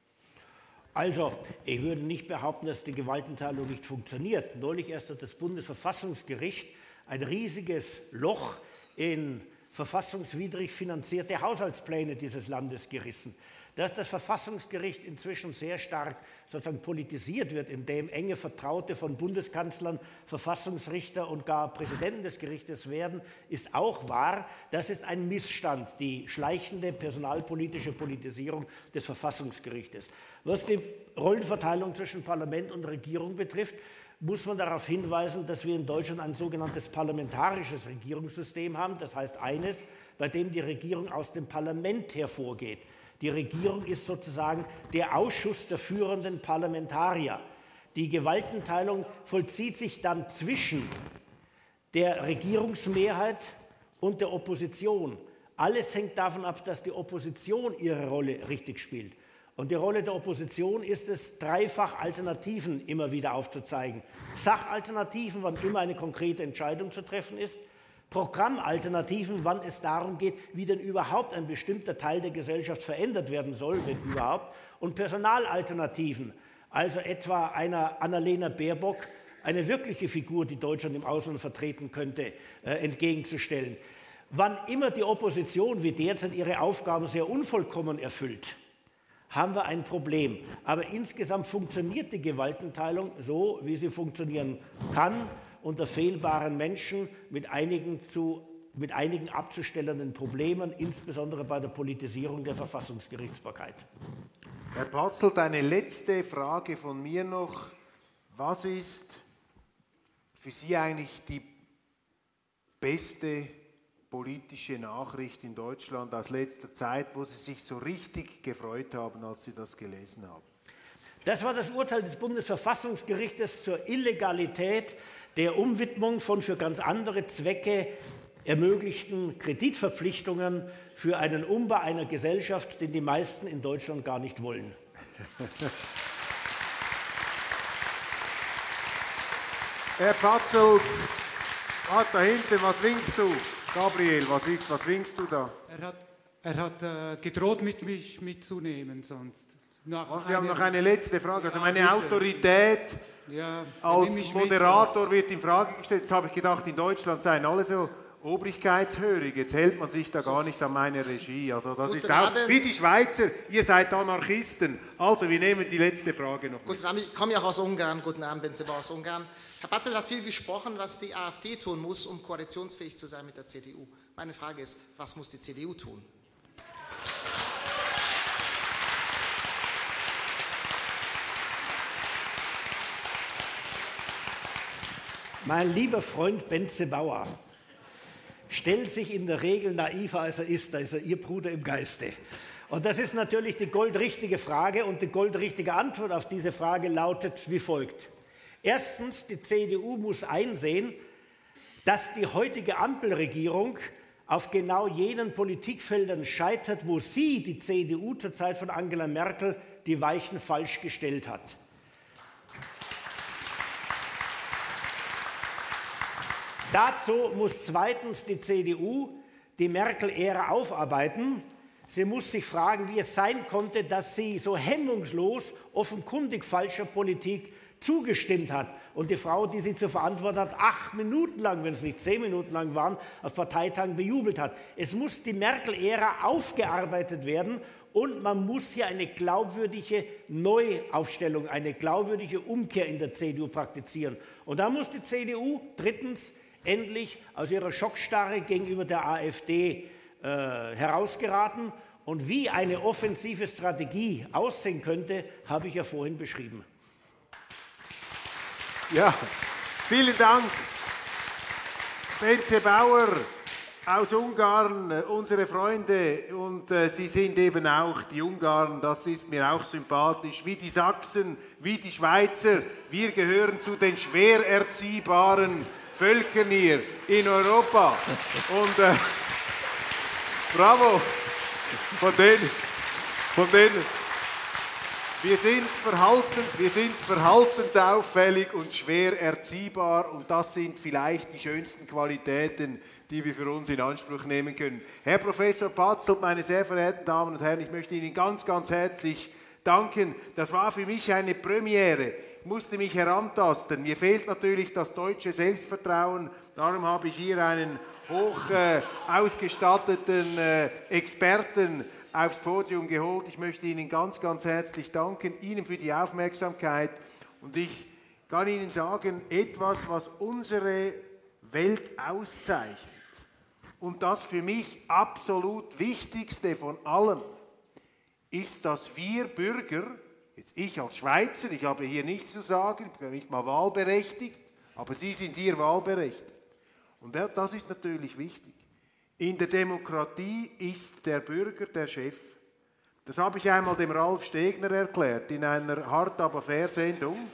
Also, ich würde nicht behaupten, dass die Gewaltenteilung nicht funktioniert. Neulich erst hat das Bundesverfassungsgericht ein riesiges Loch in verfassungswidrig finanzierte Haushaltspläne dieses Landes gerissen. Dass das Verfassungsgericht inzwischen sehr stark sozusagen politisiert wird, indem enge Vertraute von Bundeskanzlern, Verfassungsrichter und gar Präsidenten des Gerichtes werden, ist auch wahr. Das ist ein Missstand, die schleichende personalpolitische Politisierung des Verfassungsgerichtes. Was die Rollenverteilung zwischen Parlament und Regierung betrifft, muss man darauf hinweisen, dass wir in Deutschland ein sogenanntes parlamentarisches Regierungssystem haben. Das heißt eines, bei dem die Regierung aus dem Parlament hervorgeht. Die Regierung ist sozusagen der Ausschuss der führenden Parlamentarier. Die Gewaltenteilung vollzieht sich dann zwischen der Regierungsmehrheit und der Opposition. Alles hängt davon ab, dass die Opposition ihre Rolle richtig spielt. Und die Rolle der Opposition ist es, dreifach Alternativen immer wieder aufzuzeigen. Sachalternativen, wann immer eine konkrete Entscheidung zu treffen ist. Programmalternativen, wann es darum geht, wie denn überhaupt ein bestimmter Teil der Gesellschaft verändert werden soll, wenn überhaupt. Und Personalalternativen, also etwa einer Annalena Baerbock, eine wirkliche Figur, die Deutschland im Ausland vertreten könnte, entgegenzustellen. Wann immer die Opposition wie derzeit ihre Aufgaben sehr unvollkommen erfüllt, haben wir ein Problem. Aber insgesamt funktioniert die Gewaltenteilung so, wie sie funktionieren kann, unter fehlbaren Menschen mit einigen abzustellenden Problemen, insbesondere bei der Politisierung der Verfassungsgerichtsbarkeit. Herr Patzelt, eine letzte Frage von mir noch. Was ist für Sie eigentlich die beste politische Nachricht in Deutschland aus letzter Zeit, wo Sie sich so richtig gefreut haben, als Sie das gelesen haben? Das war das Urteil des Bundesverfassungsgerichtes zur Illegalität der Umwidmung von für ganz andere Zwecke ermöglichten Kreditverpflichtungen für einen Umbau einer Gesellschaft, den die meisten in Deutschland gar nicht wollen. Herr Patzelt, da hinten, was winkst du? Gabriel, was winkst du da? Er hat gedroht, mich mitzunehmen sonst. Sie haben noch eine letzte Frage. Also meine Autorität Ja, als Moderator wird in Frage gestellt. Jetzt habe ich gedacht, in Deutschland seien alle so obrigkeitshörig. Jetzt hält man sich da gar nicht an meine Regie. Also das ist auch wie die Schweizer. Ihr seid Anarchisten. Also wir nehmen die letzte Frage noch. Guten Abend, ich komme ja aus Ungarn. Guten Abend, Bence-Bauer aus Ungarn. Herr Bartzelt hat viel gesprochen, was die AfD tun muss, um koalitionsfähig zu sein mit der CDU. Meine Frage ist, was muss die CDU tun? Mein lieber Freund Bence-Bauer stellt sich in der Regel naiver, als er ist. Da ist er Ihr Bruder im Geiste. Und das ist natürlich die goldrichtige Frage. Und die goldrichtige Antwort auf diese Frage lautet wie folgt. Erstens, die CDU muss einsehen, dass die heutige Ampelregierung auf genau jenen Politikfeldern scheitert, wo sie, die CDU, zur Zeit von Angela Merkel, die Weichen falsch gestellt hat. Dazu muss zweitens die CDU die Merkel-Ära aufarbeiten. Sie muss sich fragen, wie es sein konnte, dass sie so hemmungslos, offenkundig falscher Politik zugestimmt hat. Und die Frau, die sie zu verantworten hat, 8 Minuten lang, wenn es nicht 10 Minuten lang waren, auf Parteitagen bejubelt hat. Es muss die Merkel-Ära aufgearbeitet werden und man muss hier eine glaubwürdige Neuaufstellung, eine glaubwürdige Umkehr in der CDU praktizieren. Und da muss die CDU drittens endlich aus ihrer Schockstarre gegenüber der AfD herausgeraten. Und wie eine offensive Strategie aussehen könnte, habe ich ja vorhin beschrieben. Ja, vielen Dank. Bence-Bauer aus Ungarn, unsere Freunde, und Sie sind eben auch die Ungarn, das ist mir auch sympathisch, wie die Sachsen, wie die Schweizer. Wir gehören zu den schwer erziehbaren Völkern hier in Europa. Und bravo, von denen. Wir sind verhaltensauffällig und schwer erziehbar und das sind vielleicht die schönsten Qualitäten, die wir für uns in Anspruch nehmen können. Herr Professor Bartzelt, meine sehr verehrten Damen und Herren, ich möchte Ihnen ganz, ganz herzlich danken. Das war für mich eine Premiere. Ich musste mich herantasten. Mir fehlt natürlich das deutsche Selbstvertrauen. Darum habe ich hier einen hoch ausgestatteten Experten aufs Podium geholt. Ich möchte Ihnen ganz, ganz herzlich danken, Ihnen für die Aufmerksamkeit. Und ich kann Ihnen sagen, etwas, was unsere Welt auszeichnet und das für mich absolut Wichtigste von allem, ist, dass wir Bürger, jetzt ich als Schweizer, ich habe hier nichts zu sagen, ich bin nicht mal wahlberechtigt, aber Sie sind hier wahlberechtigt. Und das ist natürlich wichtig. In der Demokratie ist der Bürger der Chef. Das habe ich einmal dem Ralf Stegner erklärt in einer Hart aber fair Sendung.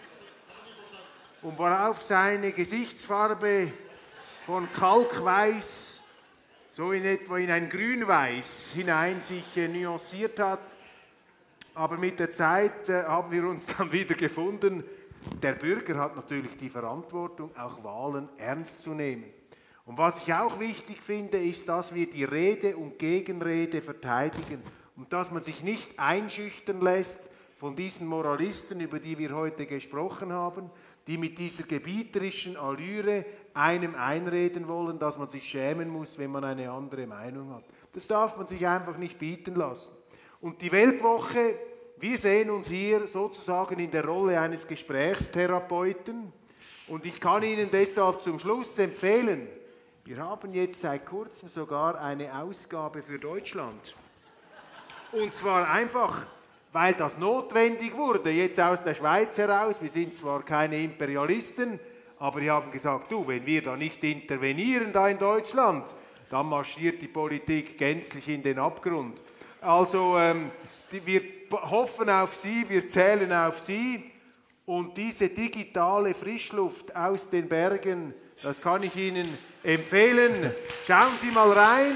Und worauf seine Gesichtsfarbe von Kalkweiß so in etwa in ein Grünweiß hinein sich nuanciert hat. Aber mit der Zeit haben wir uns dann wieder gefunden. Der Bürger hat natürlich die Verantwortung, auch Wahlen ernst zu nehmen. Und was ich auch wichtig finde, ist, dass wir die Rede und Gegenrede verteidigen und dass man sich nicht einschüchtern lässt von diesen Moralisten, über die wir heute gesprochen haben, die mit dieser gebieterischen Allüre einem einreden wollen, dass man sich schämen muss, wenn man eine andere Meinung hat. Das darf man sich einfach nicht bieten lassen. Und die Weltwoche, wir sehen uns hier sozusagen in der Rolle eines Gesprächstherapeuten und ich kann Ihnen deshalb zum Schluss empfehlen, wir haben jetzt seit kurzem sogar eine Ausgabe für Deutschland. Und zwar einfach, weil das notwendig wurde, jetzt aus der Schweiz heraus. Wir sind zwar keine Imperialisten, aber die haben gesagt, du, wenn wir da nicht intervenieren da in Deutschland, dann marschiert die Politik gänzlich in den Abgrund. Also wir hoffen auf Sie, wir zählen auf Sie und diese digitale Frischluft aus den Bergen, das kann ich Ihnen empfehlen. Schauen Sie mal rein.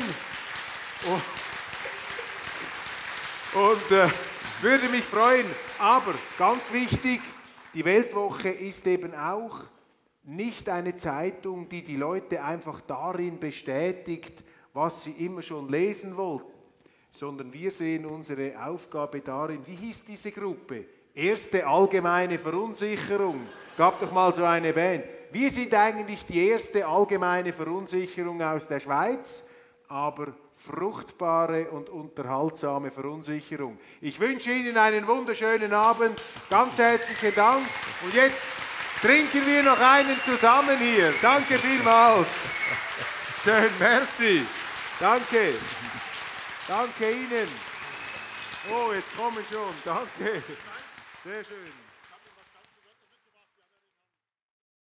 Und würde mich freuen. Aber ganz wichtig, die Weltwoche ist eben auch nicht eine Zeitung, die die Leute einfach darin bestätigt, was sie immer schon lesen wollten, sondern wir sehen unsere Aufgabe darin, wie hieß diese Gruppe, Erste allgemeine Verunsicherung. Gab doch mal so eine Band. Wir sind eigentlich die erste allgemeine Verunsicherung aus der Schweiz, aber fruchtbare und unterhaltsame Verunsicherung. Ich wünsche Ihnen einen wunderschönen Abend. Ganz herzlichen Dank. Und jetzt trinken wir noch einen zusammen hier. Danke vielmals. Schön, merci. Danke. Danke Ihnen. Oh, jetzt kommen schon. Danke. Sehr schön.